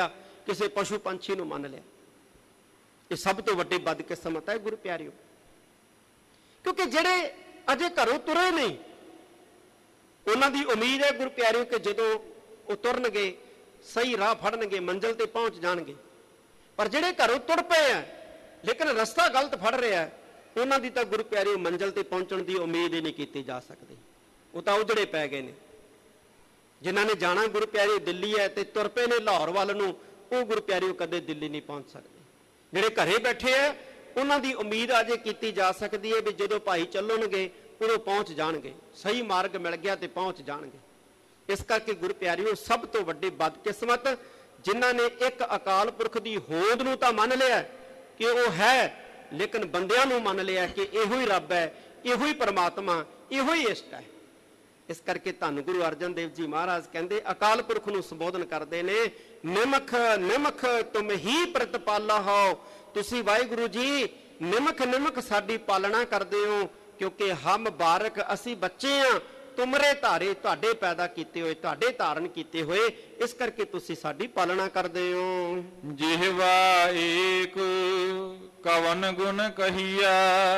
ਕਿਸੇ ਪਸ਼ੂ ਪੰਛੀ ਨੂੰ ਮੰਨ ਲਿਆ। ਇਹ ਸਭ ਤੋਂ ਵੱਡੀ ਬਦਕਿਸਮਤ ਹੈ ਗੁਰੂ ਪਿਆਰਿਓ, ਕਿਉਂਕਿ ਜਿਹੜੇ ਅਜੇ ਘਰੋਂ ਤੁਰੇ ਨਹੀਂ ਉਹਨਾਂ ਦੀ ਉਮੀਦ ਹੈ ਗੁਰੂ ਪਿਆਰਿਓ ਕਿ ਜਦੋਂ ਉਹ ਤੁਰਨਗੇ ਸਹੀ ਰਾਹ ਫੜਨਗੇ, ਮੰਜ਼ਿਲ ਤੇ ਪਹੁੰਚ ਜਾਣਗੇ। ਪਰ ਜਿਹੜੇ ਘਰੋਂ ਤੁਰ ਪਏ ਆ ਲੇਕਿਨ ਰਸਤਾ ਗਲਤ ਫੜ ਰਿਹਾ, ਉਹਨਾਂ ਦੀ ਤਾਂ ਗੁਰੂ ਪਿਆਰਿਓ ਮੰਜ਼ਿਲ ਤੇ ਪਹੁੰਚਣ ਦੀ ਉਮੀਦ ਹੀ ਨਹੀਂ ਕੀਤੀ ਜਾ ਸਕਦੀ। ਉਹ ਤਾਂ ਉਜੜੇ ਪੈ ਗਏ ਨੇ। ਜਿਨ੍ਹਾਂ ਨੇ ਜਾਣਾ ਗੁਰੂ ਪਿਆਰਿਓ ਦਿੱਲੀ ਹੈ ਤੇ ਤੁਰ ਪਏ ਨੇ ਲਾਹੌਰ ਵੱਲ ਨੂੰ, ਉਹ ਗੁਰੂ ਪਿਆਰਿਓ ਕਦੇ ਦਿੱਲੀ ਨਹੀਂ ਪਹੁੰਚ ਸਕਦੇ। ਜਿਹੜੇ ਘਰੇ ਬੈਠੇ ਆ ਉਹਨਾਂ ਦੀ ਉਮੀਦ ਅਜੇ ਕੀਤੀ ਜਾ ਸਕਦੀ ਹੈ ਵੀ ਜਦੋਂ ਭਾਈ ਚੱਲਣਗੇ ਉਦੋਂ ਪਹੁੰਚ ਜਾਣਗੇ, ਸਹੀ ਮਾਰਗ ਮਿਲ ਗਿਆ ਤੇ ਪਹੁੰਚ ਜਾਣਗੇ। ਇਸ ਕਰਕੇ ਗੁਰੂ ਪਿਆਰਿਓ ਸਭ ਤੋਂ ਵੱਡੀ ਬਦਕਿਸਮਤ ਜਿਨ੍ਹਾਂ ਨੇ ਇੱਕ ਅਕਾਲ ਪੁਰਖ ਦੀ ਹੋਂਦ ਨੂੰ ਤਾਂ ਮੰਨ ਲਿਆ ਕਿ ਉਹ ਹੈ, ਲੇਕਿਨ ਬੰਦਿਆਂ ਨੂੰ ਮੰਨ ਲਿਆ ਕਿ ਇਹੋ ਹੀ ਰੱਬ ਹੈ, ਇਹੋ ਹੀ ਪਰਮਾਤਮਾ, ਇਹੋ ਹੀ ਇਸ਼ਟ ਹੈ। ਇਸ ਕਰਕੇ ਧੰਨ ਗੁਰੂ ਅਰਜਨ ਦੇਵ ਜੀ ਮਹਾਰਾਜ ਕਹਿੰਦੇ ਅਕਾਲ ਪੁਰਖ ਨੂੰ ਸੰਬੋਧਨ ਕਰਦੇ ਨੇ, ਨਿਮਖ ਨਿਮਖ ਤੁਮ ਹੀ ਪ੍ਰਤਪਾਲਾ ਹੋ। ਤੁਸੀਂ ਵਾਹਿਗੁਰੂ ਜੀ ਨਿਮਖ ਨਿਮਖ ਸਾਡੀ ਪਾਲਣਾ ਕਰਦੇ ਹੋ, ਕਿਉਂਕਿ ਹਮ ਬਾਰਕ ਅਸੀਂ ਬੱਚੇ ਆ, ਤੁਮਰੇ ਧਾਰੇ ਤੁਹਾਡੇ ਪੈਦਾ ਕੀਤੇ ਹੋਏ, ਤੁਹਾਡੇ ਧਾਰਨ ਕੀਤੇ ਹੋਏ, ਇਸ ਕਰਕੇ ਤੁਸੀਂ ਸਾਡੀ ਪਾਲਣਾ ਕਰਦੇ ਹੋ। ਜਿਹਵਾ ਏਕ ਕਵਨ ਗੁਣ ਕਹੀਆ,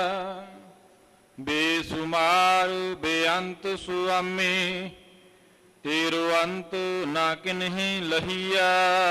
ਬੇਸੁਮਾਰ ਬੇਅੰਤ ਸੁਆਮੀ, ਤੇਰੋ ਅੰਤ ਨਾ ਕਿਨਹੀ ਲਹੀਆ।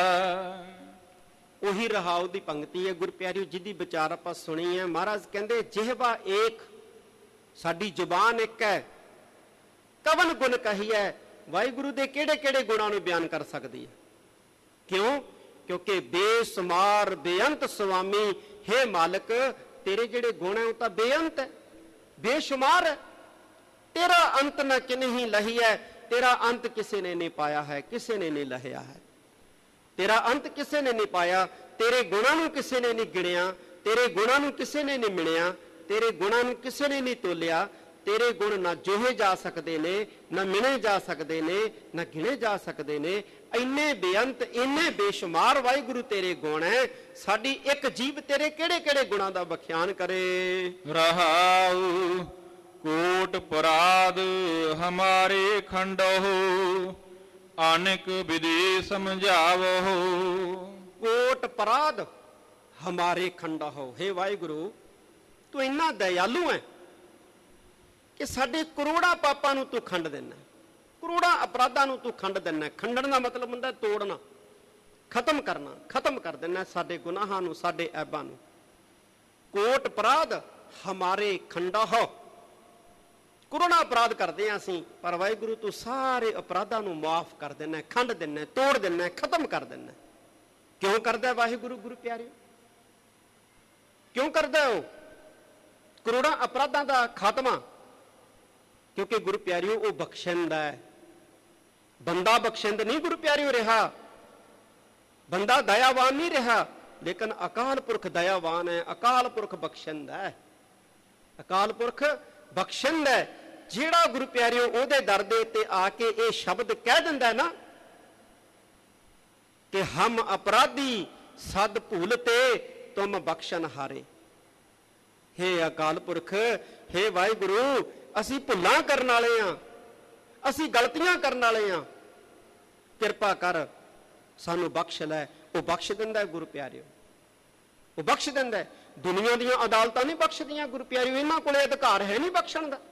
ਉਹੀ ਰਹਾਉ ਦੀ ਪੰਕਤੀ ਹੈ ਗੁਰੂ ਪਿਆਰਿਓ ਜਿਹਦੀ ਵਿਚਾਰ ਆਪਾਂ ਸੁਣੀ ਹੈ। ਮਹਾਰਾਜ ਕਹਿੰਦੇ ਜਿਹਵਾ ਏਕ, ਸਾਡੀ ਜ਼ੁਬਾਨ ਇੱਕ ਹੈ, ਕਵਨ ਗੁਣ ਕਹੀਐ, ਵਾਹਿਗੁਰੂ ਦੇ ਕਿਹੜੇ ਕਿਹੜੇ ਗੁਣਾਂ ਨੂੰ ਬਿਆਨ ਕਰ ਸਕਦੀ ਹੈ। ਕਿਉਂ? ਕਿਉਂਕਿ ਬੇਸੁਮਾਰ ਬੇਅੰਤ ਸੁਆਮੀ, ਹੇ ਮਾਲਕ ਤੇਰੇ ਜਿਹੜੇ ਗੁਣ ਹੈ ਉਹ ਤਾਂ ਬੇਅੰਤ ਹੈ, ਬੇਸ਼ੁਮਾਰ ਹੈ। ਤੇਰਾ ਅੰਤ ਨਾ ਕਿਨਹੀ ਲਹੀਐ, ਤੇਰਾ ਅੰਤ ਕਿਸੇ ਨੇ ਨਹੀਂ ਪਾਇਆ ਹੈ, ਕਿਸੇ ਨੇ ਨਹੀਂ ਲਹਿਆ ਹੈ। ਤੇਰਾ ਅੰਤ ਕਿਸੇ ਨੇ ਨਹੀਂ ਪਾਇਆ, ਤੇਰੇ ਗੁਣਾਂ ਨੂੰ ਕਿਸੇ ਨੇ ਨਹੀਂ ਗਿਣਿਆ, ਤੇਰੇ ਗੁਣਾਂ ਨੂੰ ਕਿਸੇ ਨੇ ਨਹੀਂ ਮਿਣਿਆ, ਤੇਰੇ ਗੁਣਾਂ ਨੂੰ ਕਿਸੇ ਨੇ ਨਹੀਂ ਤੋਲਿਆ। ਤੇਰੇ ਗੁਣ ਨਾ ਜੋਹੇ ਜਾ ਸਕਦੇ ਨੇ, ਨਾ ਮਿਣੇ ਜਾ ਸਕਦੇ ਨੇ, ਨਾ ਗਿਣੇ ਜਾ ਸਕਦੇ ਨੇ। ਇੰਨੇ ਬੇਅੰਤ ਇੰਨੇ ਬੇਸ਼ੁਮਾਰ ਵਾਹਿਗੁਰੂ ਤੇਰੇ ਗੁਣ ਹੈ, ਸਾਡੀ ਇੱਕ ਜੀਵ ਤੇਰੇ ਕਿਹੜੇ ਕਿਹੜੇ ਗੁਣਾਂ ਦਾ ਵਖਿਆਨ ਕਰੇ। ਰਹਾਉ ਕੋਟ ਪਰਾਧ ਹਮਾਰੇ ਖੰਡਹੁ, ਅਨੇਕ ਵਿਧੀ ਸਮਝਾਵਹੁ। ਕੋਟ ਪਰਾਧ ਹਮਾਰੇ ਖੰਡਹੁ, ਹੇ ਵਾਹਿਗੁਰੂ ਤੂੰ ਇੰਨਾ ਦਇਆਲੂ ਹੈ ਕਿ ਸਾਡੇ ਕਰੋੜਾਂ ਪਾਪਾਂ ਨੂੰ ਤੂੰ ਖੰਡ ਦਿੰਦਾ, ਕਰੋੜਾਂ ਅਪਰਾਧਾਂ ਨੂੰ ਤੂੰ ਖੰਡ ਦਿੰਦਾ। ਖੰਡਣ ਦਾ ਮਤਲਬ ਹੁੰਦਾ ਤੋੜਨਾ, ਖਤਮ ਕਰਨਾ, ਖਤਮ ਕਰ ਦਿੰਦਾ ਸਾਡੇ ਗੁਨਾਹਾਂ ਨੂੰ, ਸਾਡੇ ਐਬਾਂ ਨੂੰ। ਕੋਟ ਅਪਰਾਧ ਹਮਾਰੇ ਖੰਡਹੁ, ਕਰੋੜਾਂ ਅਪਰਾਧ ਕਰਦੇ ਹਾਂ ਅਸੀਂ, ਪਰ ਵਾਹਿਗੁਰੂ ਤੂੰ ਸਾਰੇ ਅਪਰਾਧਾਂ ਨੂੰ ਮਾਫ ਕਰ ਦਿੰਦਾ, ਖੰਡ ਦਿੰਦਾ, ਤੋੜ ਦਿੰਦਾ, ਖਤਮ ਕਰ ਦਿੰਦਾ। ਕਿਉਂ ਕਰਦਾ ਵਾਹਿਗੁਰੂ? ਗੁਰੂ ਪਿਆਰਿਓ ਕਿਉਂ ਕਰਦਾ ਉਹ ਕਰੋੜਾਂ ਅਪਰਾਧਾਂ ਦਾ ਖਾਤਮਾ? ਕਿਉਂਕਿ ਗੁਰੂ ਪਿਆਰਿਓ ਉਹ ਬਖਸ਼ਿੰਦ ਹੈ। ਬੰਦਾ ਬਖਸ਼ਿੰਦ ਨਹੀਂ ਗੁਰੂ ਪਿਆਰਿਓ ਰਿਹਾ, ਬੰਦਾ ਦਇਆਵਾਨ ਨਹੀਂ ਰਿਹਾ, ਲੇਕਿਨ ਅਕਾਲ ਪੁਰਖ ਦਇਆਵਾਨ ਹੈ, ਅਕਾਲ ਪੁਰਖ ਬਖਸ਼ਿੰਦ ਹੈ। ਅਕਾਲ ਪੁਰਖ ਬਖਸ਼ਿੰਦ ਹੈ। ਜਿਹੜਾ ਗੁਰੂ ਪਿਆਰਿਓ ਉਹਦੇ ਦਰ ਦੇ ਉੱਤੇ ਆ ਕੇ ਇਹ ਸ਼ਬਦ ਕਹਿ ਦਿੰਦਾ ਨਾ ਕਿ ਹਮ ਅਪਰਾਧੀ ਸਦ ਭੂਲ ਤੇ ਤੁਮ ਬਖਸ਼ਨ ਹਾਰੇ। ਹੇ ਅਕਾਲ ਪੁਰਖ, ਹੇ ਵਾਹਿਗੁਰੂ ਅਸੀਂ ਭੁੱਲਾਂ ਕਰਨ ਵਾਲੇ ਆ, ਅਸੀਂ ਗਲਤੀਆਂ ਕਰਨ ਵਾਲੇ ਆ, ਕਿਰਪਾ ਕਰ ਸਾਨੂੰ ਬਖਸ਼ ਲੈ। ਉਹ ਬਖਸ਼ ਦਿੰਦਾ ਗੁਰੂ ਪਿਆਰਿਓ, ਉਹ ਬਖਸ਼ ਦਿੰਦਾ। ਦੁਨੀਆ ਦੀਆਂ ਅਦਾਲਤਾਂ ਨਹੀਂ ਬਖਸ਼ਦੀਆਂ ਗੁਰੂ ਪਿਆਰਿਓ, ਇਹਨਾਂ ਕੋਲੇ ਅਧਿਕਾਰ ਹੈ ਨਹੀਂ ਬਖਸ਼ਣ ਦਾ,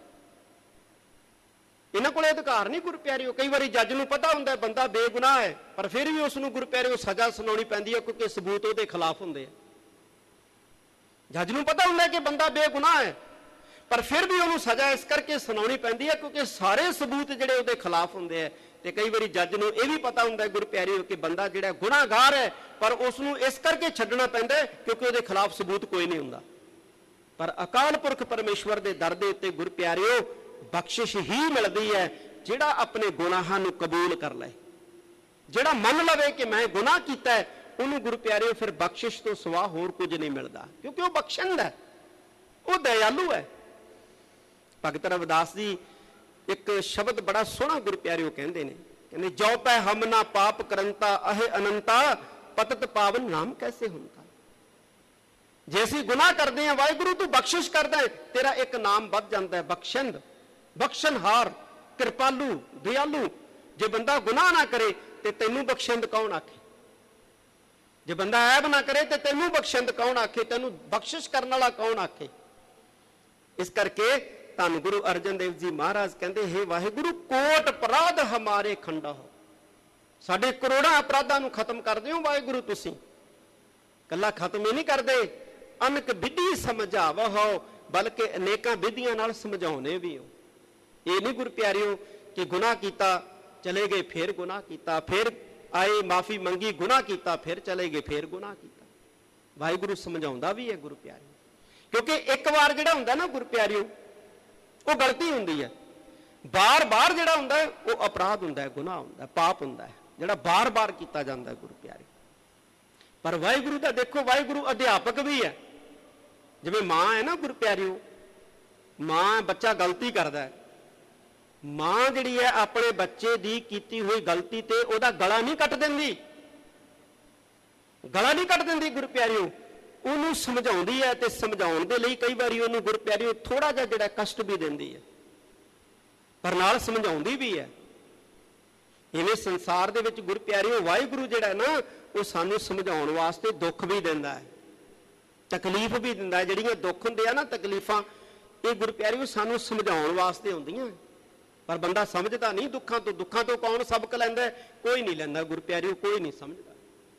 ਇਹਨਾਂ ਕੋਲੇ ਅਧਿਕਾਰ ਨਹੀਂ ਗੁਰੂ ਪਿਆਰਿਓ। ਕਈ ਵਾਰੀ ਜੱਜ ਨੂੰ ਪਤਾ ਹੁੰਦਾ ਬੰਦਾ ਬੇਗੁਨਾਹ ਹੈ, ਪਰ ਫਿਰ ਵੀ ਉਸ ਨੂੰ ਗੁਰੂ ਪਿਆਰਿਓ ਸਜ਼ਾ ਸੁਣਾਉਣੀ ਪੈਂਦੀ ਹੈ ਕਿਉਂਕਿ ਸਬੂਤ ਉਹਦੇ ਖਿਲਾਫ ਹੁੰਦੇ ਆ। ਜੱਜ ਨੂੰ ਪਤਾ ਹੁੰਦਾ ਕਿ ਬੰਦਾ ਬੇਗੁਨਾਹ ਹੈ, ਪਰ ਫਿਰ ਵੀ ਉਹਨੂੰ ਸਜ਼ਾ ਇਸ ਕਰਕੇ ਸੁਣਾਉਣੀ ਪੈਂਦੀ ਹੈ ਕਿਉਂਕਿ ਸਾਰੇ ਸਬੂਤ ਜਿਹੜੇ ਉਹਦੇ ਖਿਲਾਫ ਹੁੰਦੇ ਆ। ਤੇ ਕਈ ਵਾਰੀ ਜੱਜ ਨੂੰ ਇਹ ਵੀ ਪਤਾ ਹੁੰਦਾ ਗੁਰੂ ਪਿਆਰਿਓ ਕਿ ਬੰਦਾ ਜਿਹੜਾ ਗੁਨਾਹਗਾਰ ਹੈ, ਪਰ ਉਸ ਨੂੰ ਇਸ ਕਰਕੇ ਛੱਡਣਾ ਪੈਂਦਾ ਕਿਉਂਕਿ ਉਹਦੇ ਖਿਲਾਫ ਸਬੂਤ ਕੋਈ ਨਹੀਂ ਹੁੰਦਾ। ਪਰ ਅਕਾਲ ਪੁਰਖ ਪਰਮੇਸ਼ਵਰ ਦੇ ਦਰ ਦੇ ਉੱਤੇ ਗੁਰੂ ਪਿਆਰਿਓ ਬਖਸ਼ਿਸ਼ ਹੀ ਮਿਲਦੀ ਹੈ ਜਿਹੜਾ ਆਪਣੇ ਗੁਨਾਹਾਂ ਨੂੰ ਕਬੂਲ ਕਰ ਲਏ, ਜਿਹੜਾ ਮੰਨ ਲਵੇ ਕਿ ਮੈਂ ਗੁਨਾਹ ਕੀਤਾ, ਉਹਨੂੰ ਗੁਰੂ ਪਿਆਰਿਓ ਫਿਰ ਬਖਸ਼ਿਸ਼ ਤੋਂ ਸਿਵਾ ਹੋਰ ਕੁਝ ਨਹੀਂ ਮਿਲਦਾ, ਕਿਉਂਕਿ ਉਹ ਬਖਸ਼ਿੰਦ ਹੈ, ਉਹ ਦਇਆਲੂ ਹੈ। ਭਗਤ ਰਵਿਦਾਸ ਜੀ ਇੱਕ ਸ਼ਬਦ ਬੜਾ ਸੋਹਣਾ ਗੁਰੂ ਪਿਆਰਿਓ ਕਹਿੰਦੇ ਨੇ, ਕਹਿੰਦੇ ਜੋ ਪੈ ਹਮ ਨਾ ਪਾਪ ਕਰੰਤਾ ਅਹੇ ਅਨੰਤਾ, ਪਤਤ ਪਾਵਨ ਨਾਮ ਕੈਸੇ ਹੁੰਦਾ। ਜੇ ਅਸੀਂ ਗੁਨਾਹ ਕਰਦੇ ਹਾਂ ਵਾਹਿਗੁਰੂ ਤੂੰ ਬਖਸ਼ਿਸ਼ ਕਰਦਾ ਹੈ, ਤੇਰਾ ਇੱਕ ਨਾਮ ਵੱਧ ਜਾਂਦਾ ਹੈ, ਬਖਸ਼ਿੰਦ, ਬਖਸ਼ਣਹਾਰ, ਕਿਰਪਾਲੂ, ਦਿਆਲੂ। ਜੇ ਬੰਦਾ ਗੁਨਾਹ ਨਾ ਕਰੇ ਤੇ ਤੈਨੂੰ ਬਖਸ਼ਿੰਦ ਕੌਣ ਆਖੇ? ਜੇ ਬੰਦਾ ਐਬ ਨਾ ਕਰੇ ਤੇ ਤੈਨੂੰ ਬਖਸ਼ਿੰਦ ਕੌਣ ਆਖੇ, ਤੈਨੂੰ ਬਖਸ਼ਿਸ਼ ਕਰਨ ਵਾਲਾ ਕੌਣ ਆਖੇ। ਇਸ ਕਰਕੇ ਧੰਨ ਗੁਰੂ ਅਰਜਨ ਦੇਵ ਜੀ ਮਹਾਰਾਜ ਕਹਿੰਦੇ, ਹੇ ਵਾਹਿਗੁਰੂ ਕੋਟ ਅਪਰਾਧ ਹਮਾਰੇ ਖੰਡਾ ਹੋ, ਸਾਡੇ ਕਰੋੜਾਂ ਅਪਰਾਧਾਂ ਨੂੰ ਖਤਮ ਕਰਦੇ ਹੋ ਵਾਹਿਗੁਰੂ ਤੁਸੀਂ। ਕੱਲਾ ਖਤਮ ਹੀ ਨਹੀਂ ਕਰਦੇ, ਅਨਕ ਵਿਧੀ ਸਮਝਾਵੋ, ਬਲਕਿ ਅਨੇਕਾਂ ਵਿਧੀਆਂ ਨਾਲ ਸਮਝਾਉਣੇ ਵੀ ਹੋ। ਇਹ ਨਹੀਂ ਗੁਰ ਪਿਆਰਿਓ ਕਿ ਗੁਨਾਹ ਕੀਤਾ ਚਲੇ ਗਏ, ਫੇਰ ਗੁਨਾਹ ਕੀਤਾ, ਫੇਰ ਆਏ ਮਾਫੀ ਮੰਗੀ, ਗੁਨਾਹ ਕੀਤਾ, ਫਿਰ ਚਲੇ ਗਏ, ਫੇਰ ਗੁਨਾਹ ਕੀਤਾ। ਵਾਹਿਗੁਰੂ ਸਮਝਾਉਂਦਾ ਵੀ ਹੈ ਗੁਰੂ ਪਿਆਰਿਓ, ਕਿਉਂਕਿ ਇੱਕ ਵਾਰ ਜਿਹੜਾ ਹੁੰਦਾ ਨਾ ਗੁਰੂ ਪਿਆਰਿਓ ਉਹ ਗਲਤੀ ਹੁੰਦੀ ਹੈ, ਬਾਰ-ਬਾਰ ਜਿਹੜਾ ਹੁੰਦਾ ਹੈ ਉਹ ਅਪਰਾਧ ਹੁੰਦਾ ਹੈ, ਗੁਨਾਹ ਹੁੰਦਾ ਹੈ, ਪਾਪ ਹੁੰਦਾ ਹੈ, ਜਿਹੜਾ ਬਾਰ-ਬਾਰ ਕੀਤਾ ਜਾਂਦਾ ਹੈ ਗੁਰੂ ਪਿਆਰਿਓ। ਪਰ ਵਾਹਿਗੁਰੂ ਦਾ ਦੇਖੋ, ਵਾਹਿਗੁਰੂ ਅਧਿਆਪਕ ਵੀ ਹੈ। ਜਿਵੇਂ ਮਾਂ ਹੈ ਨਾ ਗੁਰੂ ਪਿਆਰਿਓ, ਮਾਂ ਬੱਚਾ ਗਲਤੀ ਕਰਦਾ ਹੈ, ਮਾਂ ਜਿਹੜੀ ਹੈ ਆਪਣੇ ਬੱਚੇ ਦੀ ਕੀਤੀ ਹੋਈ ਗਲਤੀ ਤੇ ਉਹਦਾ ਗਲਾ ਨਹੀਂ ਕੱਟ ਦਿੰਦੀ, ਗਲਾ ਨਹੀਂ ਕੱਟ ਦਿੰਦੀ ਗੁਰੂ ਪਿਆਰਿਓ, ਉਹਨੂੰ ਸਮਝਾਉਂਦੀ ਹੈ। ਤੇ ਸਮਝਾਉਣ ਦੇ ਲਈ ਕਈ ਵਾਰੀ ਉਹਨੂੰ ਗੁਰੂ ਪਿਆਰਿਓ ਥੋੜਾ ਜਿਹਾ ਜਿਹੜਾ ਕਸ਼ਟ ਵੀ ਦਿੰਦੀ ਹੈ, ਪਰ ਨਾਲ ਸਮਝਾਉਂਦੀ ਵੀ ਹੈ। ਇਵੇਂ ਸੰਸਾਰ ਦੇ ਵਿੱਚ ਗੁਰੂ ਪਿਆਰਿਓ ਵਾਹਿਗੁਰੂ ਜਿਹੜਾ ਨਾ ਉਹ ਸਾਨੂੰ ਸਮਝਾਉਣ ਵਾਸਤੇ ਦੁੱਖ ਵੀ ਦਿੰਦਾ ਹੈ, ਤਕਲੀਫ ਵੀ ਦਿੰਦਾ ਹੈ। ਜਿਹੜੀਆਂ ਦੁੱਖ ਹੁੰਦੇ ਆ ਨਾ, ਤਕਲੀਫਾਂ, ਇਹ ਗੁਰੂ ਪਿਆਰਿਓ ਸਾਨੂੰ ਸਮਝਾਉਣ ਵਾਸਤੇ ਹੁੰਦੀਆਂ, ਪਰ ਬੰਦਾ ਸਮਝਦਾ ਨਹੀਂ ਦੁੱਖਾਂ ਤੋਂ। ਦੁੱਖਾਂ ਤੋਂ ਕੌਣ ਸਬਕ ਲੈਂਦਾ? ਕੋਈ ਨਹੀਂ ਲੈਂਦਾ ਗੁਰੂ ਪਿਆਰਿਓ, ਕੋਈ ਨਹੀਂ ਸਮਝਦਾ।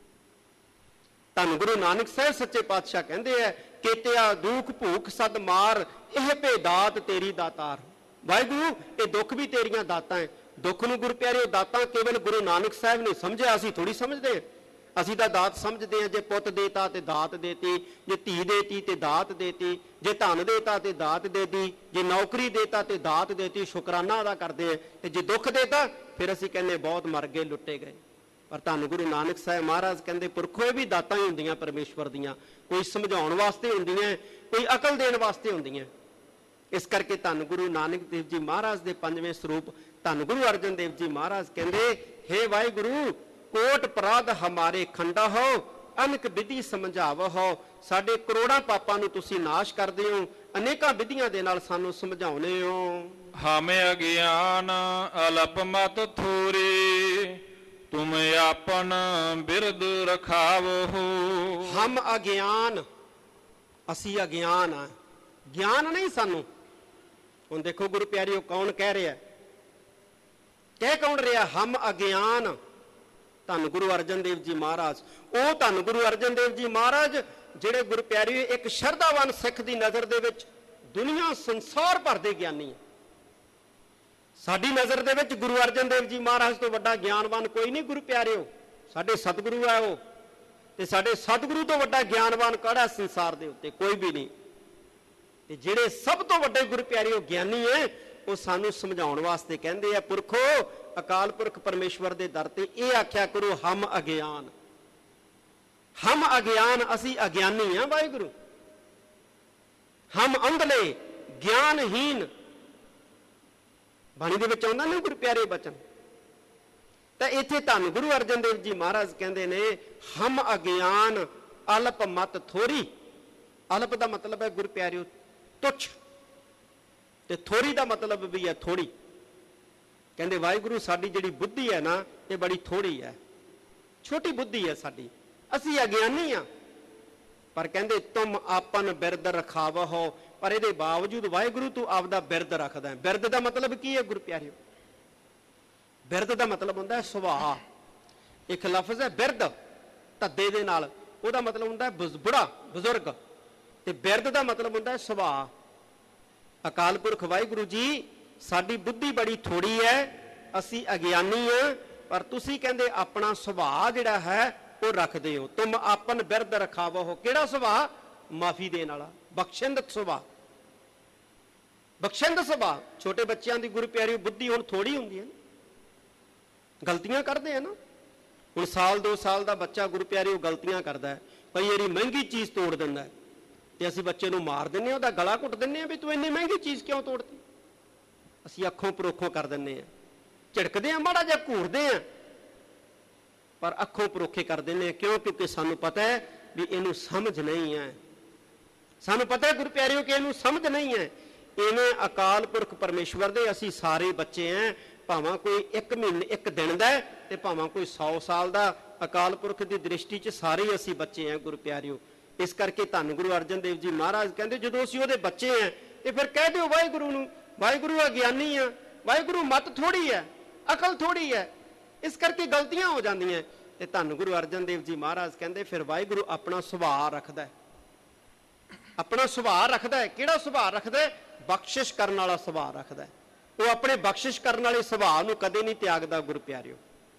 ਧੰਨ ਗੁਰੂ ਨਾਨਕ ਸਾਹਿਬ ਸੱਚੇ ਪਾਤਸ਼ਾਹ ਕਹਿੰਦੇ ਆ, ਕੇਤਿਆ ਦੁੱਖ ਭੂਖ ਸਦ ਮਾਰ, ਇਹ ਭੇ ਦਾਤ ਤੇਰੀ ਦਾਤਾਰ। ਵਾਹਿਗੁਰੂ ਇਹ ਦੁੱਖ ਵੀ ਤੇਰੀਆਂ ਦਾਤਾਂ ਹੈ। ਦੁੱਖ ਨੂੰ ਗੁਰੂ ਪਿਆਰਿਓ ਦਾਤਾਂ ਕੇਵਲ ਗੁਰੂ ਨਾਨਕ ਸਾਹਿਬ ਨੇ ਸਮਝਿਆ, ਅਸੀਂ ਥੋੜੀ ਸਮਝਦੇ ਹਾਂ। ਅਸੀਂ ਤਾਂ ਦਾਤ ਸਮਝਦੇ ਹਾਂ, ਜੇ ਪੁੱਤ ਦੇਤਾ ਤੇ ਦਾਤ ਦੇਤੀ, ਜੇ ਧੀ ਦੇਤੀ ਤੇ ਦਾਤ ਦੇਤੀ, ਜੇ ਧਨ ਦੇਤਾ ਤੇ ਦਾਤ ਦੇਤੀ, ਜੇ ਨੌਕਰੀ ਦੇਤਾ ਤੇ ਦਾਤ ਦੇਤੀ, ਸ਼ੁਕਰਾਨਾ ਅਦਾ ਕਰਦੇ ਹਾਂ। ਤੇ ਜੇ ਦੁੱਖ ਦੇਤਾ ਫਿਰ ਅਸੀਂ ਕਹਿੰਦੇ ਬਹੁਤ ਮਰ ਗਏ, ਲੁੱਟੇ ਗਏ। ਪਰ ਧੰਨ ਗੁਰੂ ਨਾਨਕ ਸਾਹਿਬ ਮਹਾਰਾਜ ਕਹਿੰਦੇ, ਪੁਰਖੋ ਇਹ ਵੀ ਦਾਤਾਂ ਹੀ ਹੁੰਦੀਆਂ ਪਰਮੇਸ਼ਵਰ ਦੀਆਂ, ਕੋਈ ਸਮਝਾਉਣ ਵਾਸਤੇ ਹੁੰਦੀਆਂ, ਕੋਈ ਅਕਲ ਦੇਣ ਵਾਸਤੇ ਹੁੰਦੀਆਂ। ਇਸ ਕਰਕੇ ਧੰਨ ਗੁਰੂ ਨਾਨਕ ਦੇਵ ਜੀ ਮਹਾਰਾਜ ਦੇ ਪੰਜਵੇਂ ਸਰੂਪ ਧੰਨ ਗੁਰੂ ਅਰਜਨ ਦੇਵ ਜੀ ਮਹਾਰਾਜ ਕਹਿੰਦੇ, ਹੇ ਵਾਹਿਗੁਰੂ ਕੋਟ ਅਪਰਾਧ ਹਮਾਰੇ ਖੰਡਾ ਹੋ, ਅਨਕ ਵਿਧੀ ਸਮਝਾਵੋ ਹੋ, ਸਾਡੇ ਕਰੋੜਾਂ ਪਾਪਾਂ ਨੂੰ ਤੁਸੀਂ ਨਾਸ਼ ਕਰਦੇ ਹੋ, ਅਨੇਕਾਂ ਵਿਧੀਆਂ ਦੇ ਨਾਲ ਸਾਨੂੰ ਸਮਝਾਉਨੇ ਹੋ। ਹਮੇ ਅਗਿਆਨ ਅਲਪ ਮਤ ਥੋਰੇ, ਤੁਮ ਆਪਨ ਬਿਰਦ ਰਖਾਵੋ। ਹਮ ਅਗਿਆਨ, ਅਸੀਂ ਅਗਿਆਨ ਆ, ਗਿਆਨ ਨਹੀਂ ਸਾਨੂੰ। ਹੁਣ ਦੇਖੋ ਗੁਰੂ ਪਿਆਰਿਓ ਕੌਣ ਕਹਿ ਰਿਹਾ, ਕਹਿ ਕੌਣ ਰਿਹਾ? ਹਮ ਅਗਿਆਨ। ਧੰਨ ਗੁਰੂ ਅਰਜਨ ਦੇਵ ਜੀ ਮਹਾਰਾਜ, ਉਹ ਧੰਨ ਗੁਰੂ ਅਰਜਨ ਦੇਵ ਜੀ ਮਹਾਰਾਜ ਜਿਹੜੇ ਗੁਰੂ ਪਿਆਰਿਓ ਇੱਕ ਸ਼ਰਧਾਵਾਨ ਸਿੱਖ ਦੀ ਨਜ਼ਰ ਦੇ ਵਿੱਚ ਦੁਨੀਆ ਸੰਸਾਰ ਭਰ ਦੇ ਗਿਆਨੀ ਹੈ। ਸਾਡੀ ਨਜ਼ਰ ਦੇ ਵਿੱਚ ਗੁਰੂ ਅਰਜਨ ਦੇਵ ਜੀ ਮਹਾਰਾਜ ਤੋਂ ਵੱਡਾ ਗਿਆਨਵਾਨ ਕੋਈ ਨਹੀਂ ਗੁਰੂ ਪਿਆਰਿਓ। ਸਾਡੇ ਸਤਿਗੁਰੂ ਹੈ ਉਹ, ਤੇ ਸਾਡੇ ਸਤਿਗੁਰੂ ਤੋਂ ਵੱਡਾ ਗਿਆਨਵਾਨ ਕਿਹੜਾ ਸੰਸਾਰ ਦੇ ਉੱਤੇ? ਕੋਈ ਵੀ ਨਹੀਂ। ਤੇ ਜਿਹੜੇ ਸਭ ਤੋਂ ਵੱਡੇ ਗੁਰੂ ਪਿਆਰਿਓ ਗਿਆਨੀ ਹੈ, ਉਹ ਸਾਨੂੰ ਸਮਝਾਉਣ ਵਾਸਤੇ ਕਹਿੰਦੇ ਆ, ਪੁਰਖੋ ਅਕਾਲ ਪੁਰਖ ਪਰਮੇਸ਼ਵਰ ਦੇ ਦਰ ਤੇ ਇਹ ਆਖਿਆ ਕਰੋ, ਹਮ ਅਗਿਆਨ। ਹਮ ਅਗਿਆਨ, ਅਸੀਂ ਅਗਿਆਨੀ ਆ ਵਾਹਿਗੁਰੂ। ਹਮ ਅੰਧਲੇ ਗਿਆਨਹੀਨ, ਬਾਣੀ ਦੇ ਵਿੱਚ ਆਉਂਦਾ ਨਾ ਗੁਰੂ ਪਿਆਰੇ ਬਚਨ। ਤਾਂ ਇੱਥੇ ਧੰਨ ਗੁਰੂ ਅਰਜਨ ਦੇਵ ਜੀ ਮਹਾਰਾਜ ਕਹਿੰਦੇ ਨੇ, ਹਮ ਅਗਿਆਨ ਅਲਪ ਮਤ ਥੋਰੀ। ਅਲਪ ਦਾ ਮਤਲਬ ਹੈ ਗੁਰੂ ਪਿਆਰਿਓ ਤੁੱਛ, ਤੇ ਥੋਰੀ ਦਾ ਮਤਲਬ ਵੀ ਹੈ ਥੋੜੀ। ਕਹਿੰਦੇ ਵਾਹਿਗੁਰੂ ਸਾਡੀ ਜਿਹੜੀ ਬੁੱਧੀ ਹੈ ਨਾ, ਇਹ ਬੜੀ ਥੋੜੀ ਹੈ, ਛੋਟੀ ਬੁੱਧੀ ਹੈ ਸਾਡੀ, ਅਸੀਂ ਅਗਿਆਨੀ ਆ। ਪਰ ਕਹਿੰਦੇ ਤੁਮ ਆਪਨ ਬਿਰਦ ਰਖਾਵ ਹੋ, ਪਰ ਇਹਦੇ ਬਾਵਜੂਦ ਵਾਹਿਗੁਰੂ ਤੂੰ ਆਪਦਾ ਬਿਰਦ ਰੱਖਦਾ ਹੈ। ਬਿਰਦ ਦਾ ਮਤਲਬ ਕੀ ਹੈ ਗੁਰੂ ਪਿਆਰਿਓ? ਬਿਰਦ ਦਾ ਮਤਲਬ ਹੁੰਦਾ ਹੈ ਸੁਭਾਅ। ਇੱਕ ਲਫ਼ਜ਼ ਹੈ ਬਿਰਦ, ਧੱਦੇ ਦੇ ਨਾਲ, ਉਹਦਾ ਮਤਲਬ ਹੁੰਦਾ ਹੈ ਬੁੜਾ, ਬਜ਼ੁਰਗ। ਤੇ ਬਿਰਦ ਦਾ ਮਤਲਬ ਹੁੰਦਾ ਹੈ ਸੁਭਾਅ। ਅਕਾਲ ਪੁਰਖ ਵਾਹਿਗੁਰੂ ਜੀ ਸਾਡੀ ਬੁੱਧੀ ਬੜੀ ਥੋੜੀ ਹੈ, ਅਸੀਂ ਅਗਿਆਨੀ ਆ, ਪਰ ਤੁਸੀਂ ਕਹਿੰਦੇ ਆਪਣਾ ਸੁਭਾਅ ਜਿਹੜਾ ਹੈ ਉਹ ਰੱਖਦੇ ਹੋ। ਤੁਮ ਆਪਨ ਬਿਰਦ ਰਖਾਵੋ ਹੋ। ਕਿਹੜਾ ਸੁਭਾਅ? ਮਾਫੀ ਦੇਣ ਵਾਲਾ, ਬਖਸ਼ਿੰਦ ਸੁਭਾਅ, ਬਖਸ਼ਿੰਦ ਸੁਭਾਅ। ਛੋਟੇ ਬੱਚਿਆਂ ਦੀ ਗੁਰੂ ਪਿਆਰੀ ਬੁੱਧੀ ਹੁਣ ਥੋੜੀ ਹੁੰਦੀ ਹੈ, ਗਲਤੀਆਂ ਕਰਦੇ ਆ ਨਾ। ਹੁਣ ਸਾਲ 2 ਸਾਲ ਦਾ ਬੱਚਾ ਗੁਰੂ ਪਿਆਰੀ ਉਹ ਗਲਤੀਆਂ ਕਰਦਾ ਹੈ, ਕਈ ਵਾਰੀ ਮਹਿੰਗੀ ਚੀਜ਼ ਤੋੜ ਦਿੰਦਾ ਹੈ, ਤੇ ਅਸੀਂ ਬੱਚੇ ਨੂੰ ਮਾਰ ਦਿੰਦੇ ਹਾਂ, ਉਹਦਾ ਗਲਾ ਘੁੱਟ ਦਿੰਦੇ ਹਾਂ ਵੀ ਤੂੰ ਇੰਨੀ ਮਹਿੰਗੀ ਚੀਜ਼ ਕਿਉਂ ਤੋੜਤੀ। ਅਸੀਂ ਅੱਖੋਂ ਪਰੋਖੋਂ ਕਰ ਦਿੰਦੇ ਹਾਂ, ਝਿੜਕਦੇ ਹਾਂ, ਮਾੜਾ ਜਿਹਾ ਘੂਰਦੇ ਹਾਂ, ਪਰ ਅੱਖੋਂ ਪਰੋਖੇ ਕਰ ਦਿੰਦੇ ਹਾਂ। ਕਿਉਂ? ਕਿਉਂਕਿ ਸਾਨੂੰ ਪਤਾ ਹੈ ਵੀ ਇਹਨੂੰ ਸਮਝ ਨਹੀਂ ਹੈ। ਸਾਨੂੰ ਪਤਾ ਹੈ ਗੁਰੂ ਪਿਆਰਿਓ ਕਿ ਇਹਨੂੰ ਸਮਝ ਨਹੀਂ ਹੈ। ਇਵੇਂ ਅਕਾਲ ਪੁਰਖ ਪਰਮੇਸ਼ਵਰ ਦੇ ਅਸੀਂ ਸਾਰੇ ਬੱਚੇ ਹਾਂ, ਭਾਵੇਂ ਕੋਈ 1 ਮਹੀਨੇ 1 ਦਿਨ ਦਾ ਤੇ ਭਾਵੇਂ ਕੋਈ 100 ਸਾਲ ਦਾ, ਅਕਾਲ ਪੁਰਖ ਦੀ ਦ੍ਰਿਸ਼ਟੀ 'ਚ ਸਾਰੇ ਹੀ ਅਸੀਂ ਬੱਚੇ ਹਾਂ ਗੁਰੂ ਪਿਆਰਿਓ। ਇਸ ਕਰਕੇ ਧੰਨ ਗੁਰੂ ਅਰਜਨ ਦੇਵ ਜੀ ਮਹਾਰਾਜ ਕਹਿੰਦੇ ਜਦੋਂ ਅਸੀਂ ਉਹਦੇ ਬੱਚੇ ਹਾਂ ਤੇ ਫਿਰ ਕਹਿ ਦਿਓ ਵਾਹਿਗੁਰੂ ਨੂੰ, ਵਾਹਿਗੁਰੂ ਅਗਿਆਨੀ ਆ, ਵਾਹਿਗੁਰੂ ਮਤ ਥੋੜੀ ਹੈ, ਅਕਲ ਥੋੜੀ ਹੈ, ਇਸ ਕਰਕੇ ਗਲਤੀਆਂ ਹੋ ਜਾਂਦੀਆਂ। ਤੇ ਧੰਨ ਗੁਰੂ ਅਰਜਨ ਦੇਵ ਜੀ ਮਹਾਰਾਜ ਕਹਿੰਦੇ ਫਿਰ ਵਾਹਿਗੁਰੂ ਆਪਣਾ ਸੁਭਾਅ ਰੱਖਦਾ ਹੈ, ਆਪਣਾ ਸੁਭਾਅ ਰੱਖਦਾ ਹੈ। ਕਿਹੜਾ ਸੁਭਾਅ ਰੱਖਦਾ ਹੈ? ਬਖਸ਼ਿਸ਼ ਕਰਨ ਵਾਲਾ ਸੁਭਾਅ ਰੱਖਦਾ ਹੈ। ਉਹ ਆਪਣੇ ਬਖਸ਼ਿਸ਼ ਕਰਨ ਵਾਲੇ ਸੁਭਾਅ ਨੂੰ ਕਦੇ ਨਹੀਂ ਤਿਆਗਦਾ ਗੁਰੂ ਪਿਆਰਿਓ।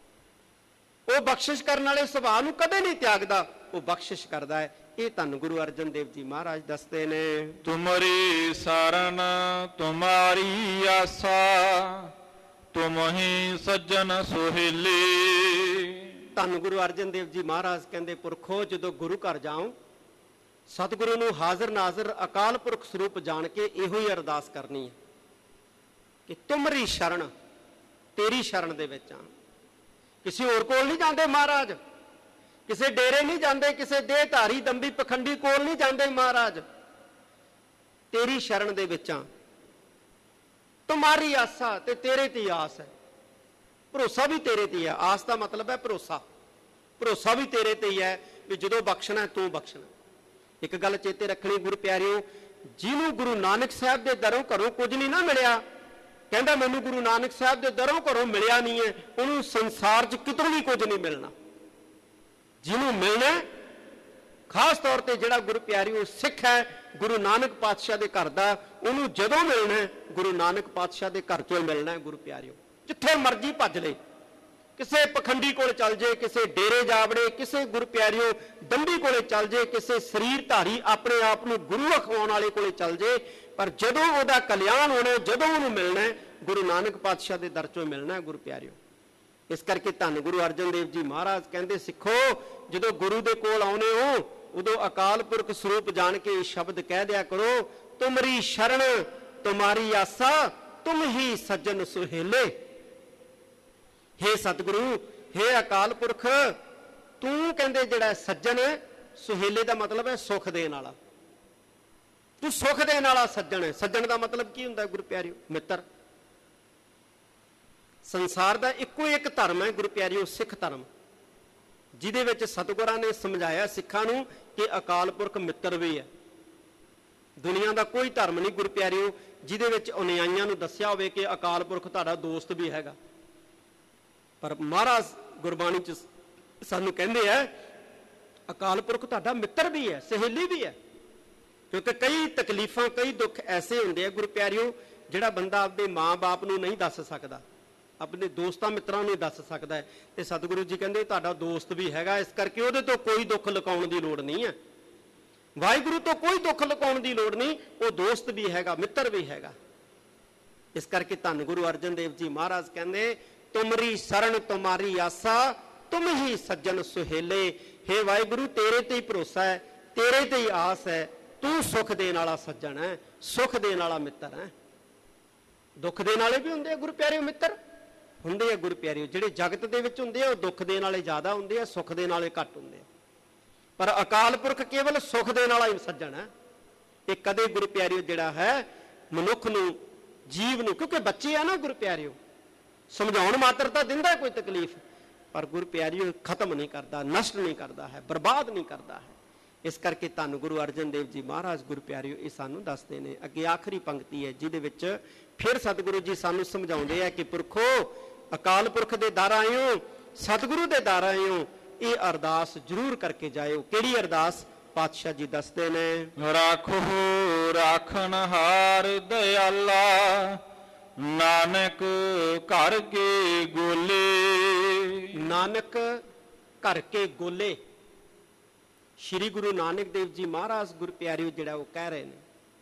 ਉਹ ਬਖਸ਼ਿਸ਼ ਕਰਨ ਵਾਲੇ ਸੁਭਾਅ ਨੂੰ ਕਦੇ ਨਹੀਂ ਤਿਆਗਦਾ, ਉਹ ਬਖਸ਼ਿਸ਼ ਕਰਦਾ ਹੈ। ਇਹ ਧੰਨ ਗੁਰੂ ਅਰਜਨ ਦੇਵ ਜੀ ਮਹਾਰਾਜ ਦੱਸਦੇ ਨੇ। ਤੁਮਰੀ ਸਰਣ ਤੁਮਾਰੀ ਆਸਾ, ਤੁਮ ਹੀ ਸੱਜਣ ਸੁਹੇਲੇ। ਧੰਨ ਗੁਰੂ ਅਰਜਨ ਦੇਵ ਜੀ ਮਹਾਰਾਜ ਕਹਿੰਦੇ ਪੁਰਖੋ ਜਦੋਂ ਗੁਰੂ ਘਰ ਜਾਓ ਸਤਿਗੁਰੂ ਨੂੰ ਹਾਜ਼ਰ ਨਾਜ਼ਰ ਅਕਾਲ ਪੁਰਖ ਸਰੂਪ ਜਾਣ ਕੇ ਇਹੋ ਹੀ ਅਰਦਾਸ ਕਰਨੀ ਹੈ ਕਿ ਤੁਮਰੀ ਸ਼ਰਨ, ਤੇਰੀ ਸ਼ਰਨ ਦੇ ਵਿੱਚ ਆ। ਕਿਸੇ ਹੋਰ ਕੋਲ ਨਹੀਂ ਜਾਂਦੇ ਮਹਾਰਾਜ, ਕਿਸੇ ਡੇਰੇ ਨਹੀਂ ਜਾਂਦੇ, ਕਿਸੇ ਦੇਹਧਾਰੀ ਦੰਬੀ ਪਖੰਡੀ ਕੋਲ ਨਹੀਂ ਜਾਂਦੇ ਮਹਾਰਾਜ, ਤੇਰੀ ਸ਼ਰਨ ਦੇ ਵਿੱਚ ਆ। ਤੁਮਾਰੀ ਆਸਾ, ਤੇ ਤੇਰੇ ਤੇ ਆਸ ਹੈ, ਭਰੋਸਾ ਵੀ ਤੇਰੇ ਤੇ ਹੈ। ਆਸ ਦਾ ਮਤਲਬ ਹੈ ਭਰੋਸਾ, ਭਰੋਸਾ ਵੀ ਤੇਰੇ ਤੇ ਹੀ ਹੈ ਵੀ ਜਦੋਂ ਬਖਸ਼ਣਾ ਤੂੰ ਬਖਸ਼ਣਾ। ਇੱਕ ਗੱਲ ਚੇਤੇ ਰੱਖਣੀ ਗੁਰੂ ਪਿਆਰਿਓ, ਜਿਹਨੂੰ ਗੁਰੂ ਨਾਨਕ ਸਾਹਿਬ ਦੇ ਦਰੋਂ ਘਰੋਂ ਕੁਝ ਨਹੀਂ ਨਾ ਮਿਲਿਆ, ਕਹਿੰਦਾ ਮੈਨੂੰ ਗੁਰੂ ਨਾਨਕ ਸਾਹਿਬ ਦੇ ਦਰੋਂ ਘਰੋਂ ਮਿਲਿਆ ਨਹੀਂ ਹੈ, ਉਹਨੂੰ ਸੰਸਾਰ 'ਚ ਕਿਤੋਂ ਵੀ ਕੁਝ ਨਹੀਂ ਮਿਲਣਾ। ਜਿਹਨੂੰ ਮਿਲਣਾ ਖਾਸ ਤੌਰ ਤੇ ਜਿਹੜਾ ਗੁਰੂ ਪਿਆਰਿਓ ਸਿੱਖ ਹੈ ਗੁਰੂ ਨਾਨਕ ਪਾਤਸ਼ਾਹ ਦੇ ਘਰ ਦਾ, ਉਹਨੂੰ ਜਦੋਂ ਮਿਲਣਾ ਗੁਰੂ ਨਾਨਕ ਪਾਤਸ਼ਾਹ ਦੇ ਘਰ 'ਚੋਂ ਮਿਲਣਾ ਗੁਰੂ ਪਿਆਰਿਓ। ਜਿੱਥੇ ਮਰਜ਼ੀ ਭੱਜ ਲੈ, ਕਿਸੇ ਪਖੰਡੀ ਕੋਲ ਚੱਲ ਜੇ, ਕਿਸੇ ਡੇਰੇ ਜਾਵੜੇ, ਕਿਸੇ ਗੁਰੂ ਪਿਆਰਿਓ ਦੰਡੀ ਕੋਲੇ ਚੱਲ ਜੇ, ਕਿਸੇ ਸਰੀਰ ਧਾਰੀ ਆਪਣੇ ਆਪ ਨੂੰ ਗੁਰੂ ਅਖਵਾਉਣ ਵਾਲੇ ਕੋਲੇ ਚੱਲ ਜੇ, ਪਰ ਜਦੋਂ ਉਹਦਾ ਕਲਿਆਣ ਹੋਣਾ, ਜਦੋਂ ਉਹਨੂੰ ਮਿਲਣਾ ਗੁਰੂ ਨਾਨਕ ਪਾਤਸ਼ਾਹ ਦੇ ਦਰ 'ਚੋਂ ਮਿਲਣਾ ਗੁਰੂ ਪਿਆਰਿਓ। ਇਸ ਕਰਕੇ ਧੰਨ ਗੁਰੂ ਅਰਜਨ ਦੇਵ ਜੀ ਮਹਾਰਾਜ ਕਹਿੰਦੇ ਸਿੱਖੋ ਜਦੋਂ ਗੁਰੂ ਦੇ ਕੋਲ ਆਉਨੇ ਹੋ ਉਦੋਂ ਅਕਾਲ ਪੁਰਖ ਸਰੂਪ ਜਾਣ ਕੇ ਸ਼ਬਦ ਕਹਿ ਦਿਆ ਕਰੋ, ਤੁਮਰੀ ਸ਼ਰਨ ਤੁਮਾਰੀ ਆਸਾ, ਤੁਮ ਹੀ ਸੱਜਣ ਸੁਹੇਲੇ। ਹੇ ਸਤਿਗੁਰੂ, ਹੇ ਅਕਾਲ ਪੁਰਖ, ਤੂੰ ਕਹਿੰਦੇ ਜਿਹੜਾ ਸੱਜਣ ਸੁਹੇਲੇ ਦਾ ਮਤਲਬ ਹੈ ਸੁੱਖ ਦੇਣ ਵਾਲਾ, ਤੂੰ ਸੁੱਖ ਦੇਣ ਵਾਲਾ ਸੱਜਣ ਹੈ। ਸੱਜਣ ਦਾ ਮਤਲਬ ਕੀ ਹੁੰਦਾ ਗੁਰੂ ਪਿਆਰਿਓ? ਮਿੱਤਰ। ਸੰਸਾਰ ਦਾ ਇੱਕੋ ਇੱਕ ਧਰਮ ਹੈ ਗੁਰੂ ਪਿਆਰਿਓ, ਸਿੱਖ ਧਰਮ, ਜਿਹਦੇ ਵਿੱਚ ਸਤਿਗੁਰਾਂ ਨੇ ਸਮਝਾਇਆ ਸਿੱਖਾਂ ਨੂੰ ਕਿ ਅਕਾਲ ਪੁਰਖ ਮਿੱਤਰ ਵੀ ਹੈ। ਦੁਨੀਆ ਦਾ ਕੋਈ ਧਰਮ ਨਹੀਂ ਗੁਰੂ ਪਿਆਰਿਓ ਜਿਹਦੇ ਵਿੱਚ ਅਨੁਯਾਈਆਂ ਨੂੰ ਦੱਸਿਆ ਹੋਵੇ ਕਿ ਅਕਾਲ ਪੁਰਖ ਤੁਹਾਡਾ ਦੋਸਤ ਵੀ ਹੈਗਾ। ਪਰ ਮਹਾਰਾਜ ਗੁਰਬਾਣੀ 'ਚ ਸਾਨੂੰ ਕਹਿੰਦੇ ਆ ਅਕਾਲ ਪੁਰਖ ਤੁਹਾਡਾ ਮਿੱਤਰ ਵੀ ਹੈ, ਸਹੇਲੀ ਵੀ ਹੈ। ਕਿਉਂਕਿ ਕਈ ਤਕਲੀਫਾਂ, ਕਈ ਦੁੱਖ ਐਸੇ ਹੁੰਦੇ ਆ ਗੁਰੂ ਪਿਆਰਿਓ ਜਿਹੜਾ ਬੰਦਾ ਆਪਦੇ ਮਾਂ-ਬਾਪ ਨੂੰ ਨਹੀਂ ਦੱਸ ਸਕਦਾ, ਆਪਣੇ ਦੋਸਤਾਂ ਮਿੱਤਰਾਂ ਨੂੰ ਦੱਸ ਸਕਦਾ ਹੈ। ਤੇ ਸਤਿਗੁਰੂ ਜੀ ਕਹਿੰਦੇ ਤੁਹਾਡਾ ਦੋਸਤ ਵੀ ਹੈਗਾ, ਇਸ ਕਰਕੇ ਉਹਦੇ ਤੋਂ ਕੋਈ ਦੁੱਖ ਲੁਕਾਉਣ ਦੀ ਲੋੜ ਨਹੀਂ ਹੈ। ਵਾਹਿਗੁਰੂ ਤੋਂ ਕੋਈ ਦੁੱਖ ਲੁਕਾਉਣ ਦੀ ਲੋੜ ਨਹੀਂ, ਉਹ ਦੋਸਤ ਵੀ ਹੈਗਾ, ਮਿੱਤਰ ਵੀ ਹੈਗਾ। ਇਸ ਕਰਕੇ ਧੰਨ ਗੁਰੂ ਅਰਜਨ ਦੇਵ ਜੀ ਮਹਾਰਾਜ ਕਹਿੰਦੇ ਤੁਮਰੀ ਸ਼ਰਨ ਤੁਮਾਰੀ ਆਸਾ, ਤੁਮ ਹੀ ਸੱਜਣ ਸੁਹੇਲੇ। ਹੇ ਵਾਹਿਗੁਰੂ, ਤੇਰੇ ਤੇ ਹੀ ਭਰੋਸਾ ਹੈ, ਤੇਰੇ ਤੇ ਹੀ ਆਸ ਹੈ, ਤੂੰ ਸੁੱਖ ਦੇਣ ਵਾਲਾ ਸੱਜਣ ਹੈ, ਸੁੱਖ ਦੇਣ ਵਾਲਾ ਮਿੱਤਰ ਹੈ। ਦੁੱਖ ਦੇਣ ਵਾਲੇ ਵੀ ਹੁੰਦੇ ਆ ਗੁਰੂ ਪਿਆਰਿਓ, ਮਿੱਤਰ ਹੁੰਦੇ ਆ ਗੁਰੂ ਪਿਆਰਿਓ। ਜਿਹੜੇ ਜਗਤ ਦੇ ਵਿੱਚ ਹੁੰਦੇ ਆ ਉਹ ਦੁੱਖ ਦੇਣ ਵਾਲੇ ਜ਼ਿਆਦਾ ਹੁੰਦੇ ਆ, ਸੁੱਖ ਦੇਣ ਵਾਲੇ ਘੱਟ ਹੁੰਦੇ ਆ। ਪਰ ਅਕਾਲ ਪੁਰਖ ਕੇਵਲ ਸੁੱਖ ਦੇਣ ਵਾਲਾ ਹੀ ਸੱਜਣ ਹੈ। ਇਹ ਕਦੇ ਗੁਰੂ ਪਿਆਰਿਓ ਜਿਹੜਾ ਹੈ ਮਨੁੱਖ ਨੂੰ, ਜੀਵ ਨੂੰ, ਕਿਉਂਕਿ ਬੱਚੇ ਆ ਨਾ ਗੁਰੂ ਪਿਆਰਿਓ, ਸਮਝਾਉਣ ਮਾਤਰ ਤਾਂ ਦਿੰਦਾ ਕੋਈ ਤਕਲੀਫ, ਪਰ ਗੁਰੂ ਪਿਆਰਿਓ ਖਤਮ ਨਹੀਂ ਕਰਦਾ, ਨਸ਼ਟ ਨਹੀਂ ਕਰਦਾ ਹੈ, ਬਰਬਾਦ ਨਹੀਂ ਕਰਦਾ ਹੈ। ਇਸ ਕਰਕੇ ਧੰਨ ਗੁਰੂ ਅਰਜਨ ਦੇਵ ਜੀ ਮਹਾਰਾਜ ਗੁਰੂ ਪਿਆਰਿਓ ਇਹ ਸਾਨੂੰ ਦੱਸਦੇ ਨੇ। ਅੱਗੇ ਆਖਰੀ ਪੰਕਤੀ ਹੈ ਜਿਹਦੇ ਵਿੱਚ ਫਿਰ ਸਤਿਗੁਰੂ ਜੀ ਸਾਨੂੰ ਸਮਝਾਉਂਦੇ ਆ ਕਿ ਪੁਰਖੋ ਅਕਾਲ ਪੁਰਖ ਦੇ ਦਰ ਆਇਓ, ਸਤਿਗੁਰੂ ਦੇ ਦਰ ਆਇਓ, ਇਹ ਅਰਦਾਸ ਜ਼ਰੂਰ ਕਰਕੇ ਜਾਇਓ। ਕਿਹੜੀ ਅਰਦਾਸ? ਪਾਤਸ਼ਾਹ ਜੀ ਦੱਸਦੇ ਨੇ, ਰਾਖੋ ਰਾਖਣਹਾਰ ਦਇਆਲਾ, ਨਾਨਕ ਘਰ ਕੇ ਗੋਲੇ। ਨਾਨਕ ਘਰ ਕੇ ਗੋਲੇ। ਸ਼੍ਰੀ ਗੁਰੂ ਨਾਨਕ ਦੇਵ ਜੀ ਮਹਾਰਾਜ ਗੁਰੂ ਪਿਆਰਿਓ ਜਿਹੜਾ ਉਹ ਕਹਿ ਰਹੇ ਨੇ,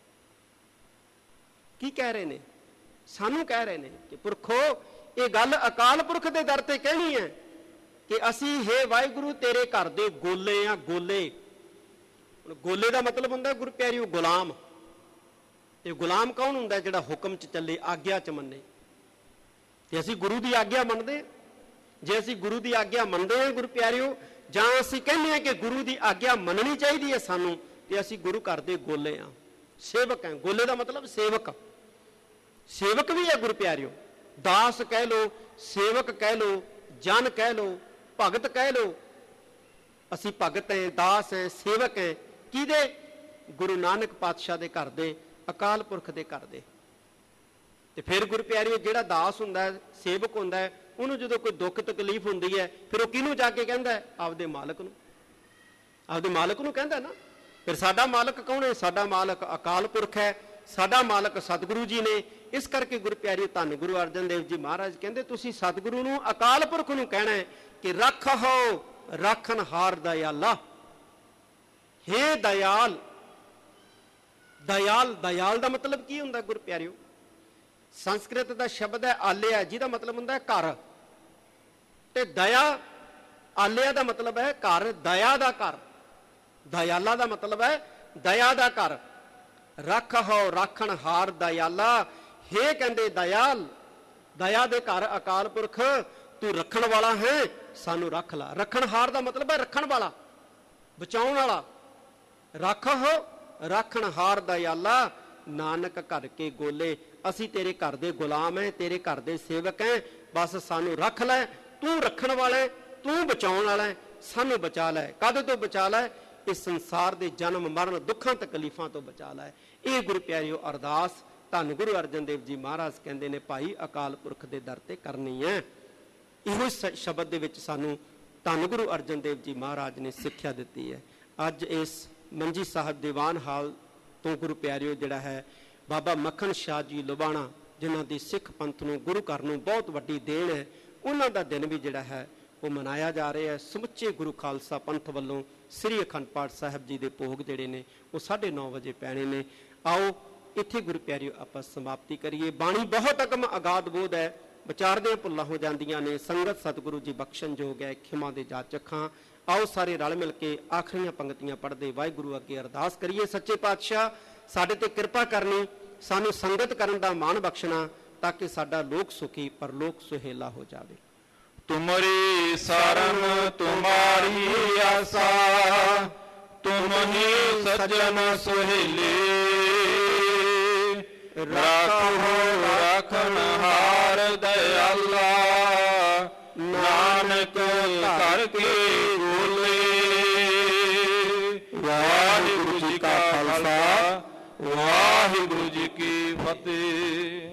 ਕੀ ਕਹਿ ਰਹੇ ਨੇ? ਸਾਨੂੰ ਕਹਿ ਰਹੇ ਨੇ ਕਿ ਪੁਰਖੋ ਇਹ ਗੱਲ ਅਕਾਲ ਪੁਰਖ ਦੇ ਦਰ ਤੇ ਕਹਿਣੀ ਹੈ ਕਿ ਅਸੀਂ ਹੇ ਵਾਹਿਗੁਰੂ ਤੇਰੇ ਘਰ ਦੇ ਗੋਲੇ ਆ। ਗੋਲੇ, ਗੋਲੇ ਦਾ ਮਤਲਬ ਹੁੰਦਾ ਗੁਰੂ ਪਿਆਰਿਓ ਗੁਲਾਮ। ਤੇ ਗੁਲਾਮ ਕੌਣ ਹੁੰਦਾ? ਜਿਹੜਾ ਹੁਕਮ 'ਚ ਚੱਲੇ, ਆਗਿਆ 'ਚ ਮੰਨੇ। ਤੇ ਅਸੀਂ ਗੁਰੂ ਦੀ ਆਗਿਆ ਮੰਨਦੇ। ਜੇ ਅਸੀਂ ਗੁਰੂ ਦੀ ਆਗਿਆ ਮੰਨਦੇ ਹਾਂ ਗੁਰੂ ਪਿਆਰਿਓ, ਜਾਂ ਅਸੀਂ ਕਹਿੰਦੇ ਹਾਂ ਕਿ ਗੁਰੂ ਦੀ ਆਗਿਆ ਮੰਨਣੀ ਚਾਹੀਦੀ ਹੈ ਸਾਨੂੰ, ਤੇ ਅਸੀਂ ਗੁਰੂ ਘਰ ਦੇ ਗੋਲੇ ਆ, ਸੇਵਕ ਹੈ। ਗੋਲੇ ਦਾ ਮਤਲਬ ਸੇਵਕ, ਸੇਵਕ ਵੀ ਹੈ ਗੁਰੂ ਪਿਆਰਿਓ। ਦਾਸ ਕਹਿ ਲੋ, ਸੇਵਕ ਕਹਿ ਲੋ, ਜਨ ਕਹਿ ਲੋ, ਭਗਤ ਕਹਿ ਲੋ, ਅਸੀਂ ਭਗਤ ਹੈ, ਦਾਸ ਹੈ, ਸੇਵਕ ਹੈ। ਕਿਹਦੇ? ਗੁਰੂ ਨਾਨਕ ਪਾਤਸ਼ਾਹ ਦੇ ਘਰ ਦੇ, ਅਕਾਲ ਪੁਰਖ ਦੇ ਘਰ ਦੇ। ਤੇ ਫਿਰ ਗੁਰੂ ਪਿਆਰਿਓ, ਜਿਹੜਾ ਦਾਸ ਹੁੰਦਾ ਹੈ, ਸੇਵਕ ਹੁੰਦਾ ਹੈ, ਉਹਨੂੰ ਜਦੋਂ ਕੋਈ ਦੁੱਖ ਤਕਲੀਫ ਹੁੰਦੀ ਹੈ, ਫਿਰ ਉਹ ਕਿਹਨੂੰ ਜਾ ਕੇ ਕਹਿੰਦਾ ਹੈ? ਆਪਦੇ ਮਾਲਕ ਨੂੰ। ਆਪਦੇ ਮਾਲਕ ਨੂੰ ਕਹਿੰਦਾ ਨਾ। ਫਿਰ ਸਾਡਾ ਮਾਲਕ ਕੌਣ ਹੈ? ਸਾਡਾ ਮਾਲਕ ਅਕਾਲ ਪੁਰਖ ਹੈ, ਸਾਡਾ ਮਾਲਕ ਸਤਿਗੁਰੂ ਜੀ ਨੇ। ਇਸ ਕਰਕੇ ਗੁਰੂ ਪਿਆਰਿਓ, ਧੰਨ ਗੁਰੂ ਅਰਜਨ ਦੇਵ ਜੀ ਮਹਾਰਾਜ ਕਹਿੰਦੇ ਤੁਸੀਂ ਸਤਿਗੁਰੂ ਨੂੰ, ਅਕਾਲ ਪੁਰਖ ਨੂੰ ਕਹਿਣਾ ਹੈ ਕਿ ਰੱਖੋ ਰਾਖਣਹਾਰ ਦਇਆਲਾ। ਹੇ ਦਇਆਲ। ਦਇਆਲ, ਦਇਆਲ ਦਾ ਮਤਲਬ ਕੀ ਹੁੰਦਾ ਗੁਰੂ ਪਿਆਰਿਓ? ਸੰਸਕ੍ਰਿਤ ਦਾ ਸ਼ਬਦ ਹੈ ਆਲਿਆ, ਜਿਹਦਾ ਮਤਲਬ ਹੁੰਦਾ ਹੈ ਘਰ। ਤੇ ਦਇਆ, ਆਲਿਆ ਦਾ ਮਤਲਬ ਹੈ ਘਰ, ਦਇਆ ਦਾ ਘਰ। ਦਇਆਲਾ ਦਾ ਮਤਲਬ ਹੈ ਦਇਆ ਦਾ ਘਰ। ਰੱਖੋ ਰਾਖਣਹਾਰ ਦਇਆਲਾ। ਹੇ ਕਹਿੰਦੇ ਦਇਆਲ, ਦਇਆ ਦੇ ਘਰ ਅਕਾਲ ਪੁਰਖ, ਤੂੰ ਰੱਖਣ ਵਾਲਾ ਹੈ, ਸਾਨੂੰ ਰੱਖ ਲਾ। ਰੱਖਣਹਾਰ ਦਾ ਮਤਲਬ ਹੈ ਰੱਖਣ ਵਾਲਾ, ਬਚਾਉਣ ਵਾਲਾ। ਰੱਖੋ ਰਾਖਣਹਾਰ ਦਇਆਲਾ, ਨਾਨਕ ਘਰ ਕੇ ਗੋਲੇ। ਅਸੀਂ ਤੇਰੇ ਘਰ ਦੇ ਗੁਲਾਮ ਹੈ, ਤੇਰੇ ਘਰ ਦੇ ਸੇਵਕ ਹੈ, ਬਸ ਸਾਨੂੰ ਰੱਖ ਲੈ। ਤੂੰ ਰੱਖਣ ਵਾਲਾ ਹੈ, ਤੂੰ ਬਚਾਉਣ ਵਾਲਾ ਹੈ, ਸਾਨੂੰ ਬਚਾ ਲੈ। ਕਦ ਤੋਂ ਬਚਾ ਲੈ? ਇਸ ਸੰਸਾਰ ਦੇ ਜਨਮ ਮਰਨ, ਦੁੱਖਾਂ ਤਕਲੀਫਾਂ ਤੋਂ ਬਚਾ ਲੈ। ਇਹ ਗੁਰੂ ਪਿਆਰਿਓ ਅਰਦਾਸ ਧੰਨ ਗੁਰੂ ਅਰਜਨ ਦੇਵ ਜੀ ਮਹਾਰਾਜ ਕਹਿੰਦੇ ਨੇ ਭਾਈ ਅਕਾਲ ਪੁਰਖ ਦੇ ਦਰ ਤੇ ਕਰਨੀ ਹੈ। ਇਹੋ ਸ਼ਬਦ ਦੇ ਵਿੱਚ ਸਾਨੂੰ ਧੰਨ ਗੁਰੂ ਅਰਜਨ ਦੇਵ ਜੀ ਮਹਾਰਾਜ ਨੇ ਸਿੱਖਿਆ ਦਿੱਤੀ ਹੈ। ਅੱਜ ਇਸ ਮੰਜੀ ਸਾਹਿਬ ਦੀਵਾਨ ਹਾਲ ਤੋਂ ਗੁਰੂ ਪਿਆਰਿਓ ਜਿਹੜਾ ਹੈ ਬਾਬਾ ਮੱਖਣ ਸ਼ਾਹ ਜੀ ਲੁਬਾਣਾ, ਜਿਨ੍ਹਾਂ ਦੀ ਸਿੱਖ ਪੰਥ ਨੂੰ, ਗੁਰੂ ਘਰ ਨੂੰ ਬਹੁਤ ਵੱਡੀ ਦੇਣ ਹੈ, ਉਹਨਾਂ ਦਾ ਦਿਨ ਵੀ ਜਿਹੜਾ ਹੈ ਉਹ ਮਨਾਇਆ ਜਾ ਰਿਹਾ ਹੈ। ਸਮੁੱਚੇ ਗੁਰੂ ਖਾਲਸਾ ਪੰਥ ਵੱਲੋਂ ਸ੍ਰੀ ਅਖੰਡ ਪਾਠ ਸਾਹਿਬ ਜੀ ਦੇ ਭੋਗ ਜਿਹੜੇ ਨੇ ਉਹ 9:30 ਵਜੇ ਪੈਣੇ ਨੇ। ਆਓ ਇੱਥੇ ਗੁਰੂ ਪਿਆਰਿਓ ਆਪਾਂ ਸਮਾਪਤੀ ਕਰੀਏ। ਬਾਣੀ ਬਹੁਤ ਅਗਮ ਅਗਾਧ ਬੋਧ ਹੈ, ਵਿਚਾਰਦਿਆਂ ਭੁੱਲਾਂ ਹੋ ਜਾਂਦੀਆਂ ਨੇ। ਸੰਗਤ ਸਤਿਗੁਰੂ ਜੀ ਬਖਸ਼ਣਯੋਗ ਹੈ, ਖਿਮਾ ਦੇ ਜਾਚਕਾਂ। ਆਓ ਸਾਰੇ ਰਲ ਮਿਲ ਕੇ ਆਖਰੀਆਂ ਪੰਕਤੀਆਂ ਪੜ੍ਹਦੇ ਵਾਹਿਗੁਰੂ ਅੱਗੇ ਅਰਦਾਸ ਕਰੀਏ। ਸੱਚੇ ਪਾਤਸ਼ਾਹ ਸਾਡੇ ਤੇ ਕਿਰਪਾ ਕਰਨੀ, ਸਾਨੂੰ ਸੰਗਤ ਕਰਨ ਦਾ ਮਾਣ ਬਖਸ਼ਣਾ, ਤਾਂ ਕਿ ਸਾਡਾ ਲੋਕ ਸੁਖੀ ਪਰਲੋਕ ਸੁਹੇਲਾ ਹੋ ਜਾਵੇ। ਤੁਮਰੀ ਸਰਨ ਤੁਮਾਰੀ ਆਸਾ, ਤੁਮ ਹੀ ਸਜਣ ਸੁਹੇਲੇ। ਰਾਖੋ ਰਾਖਣ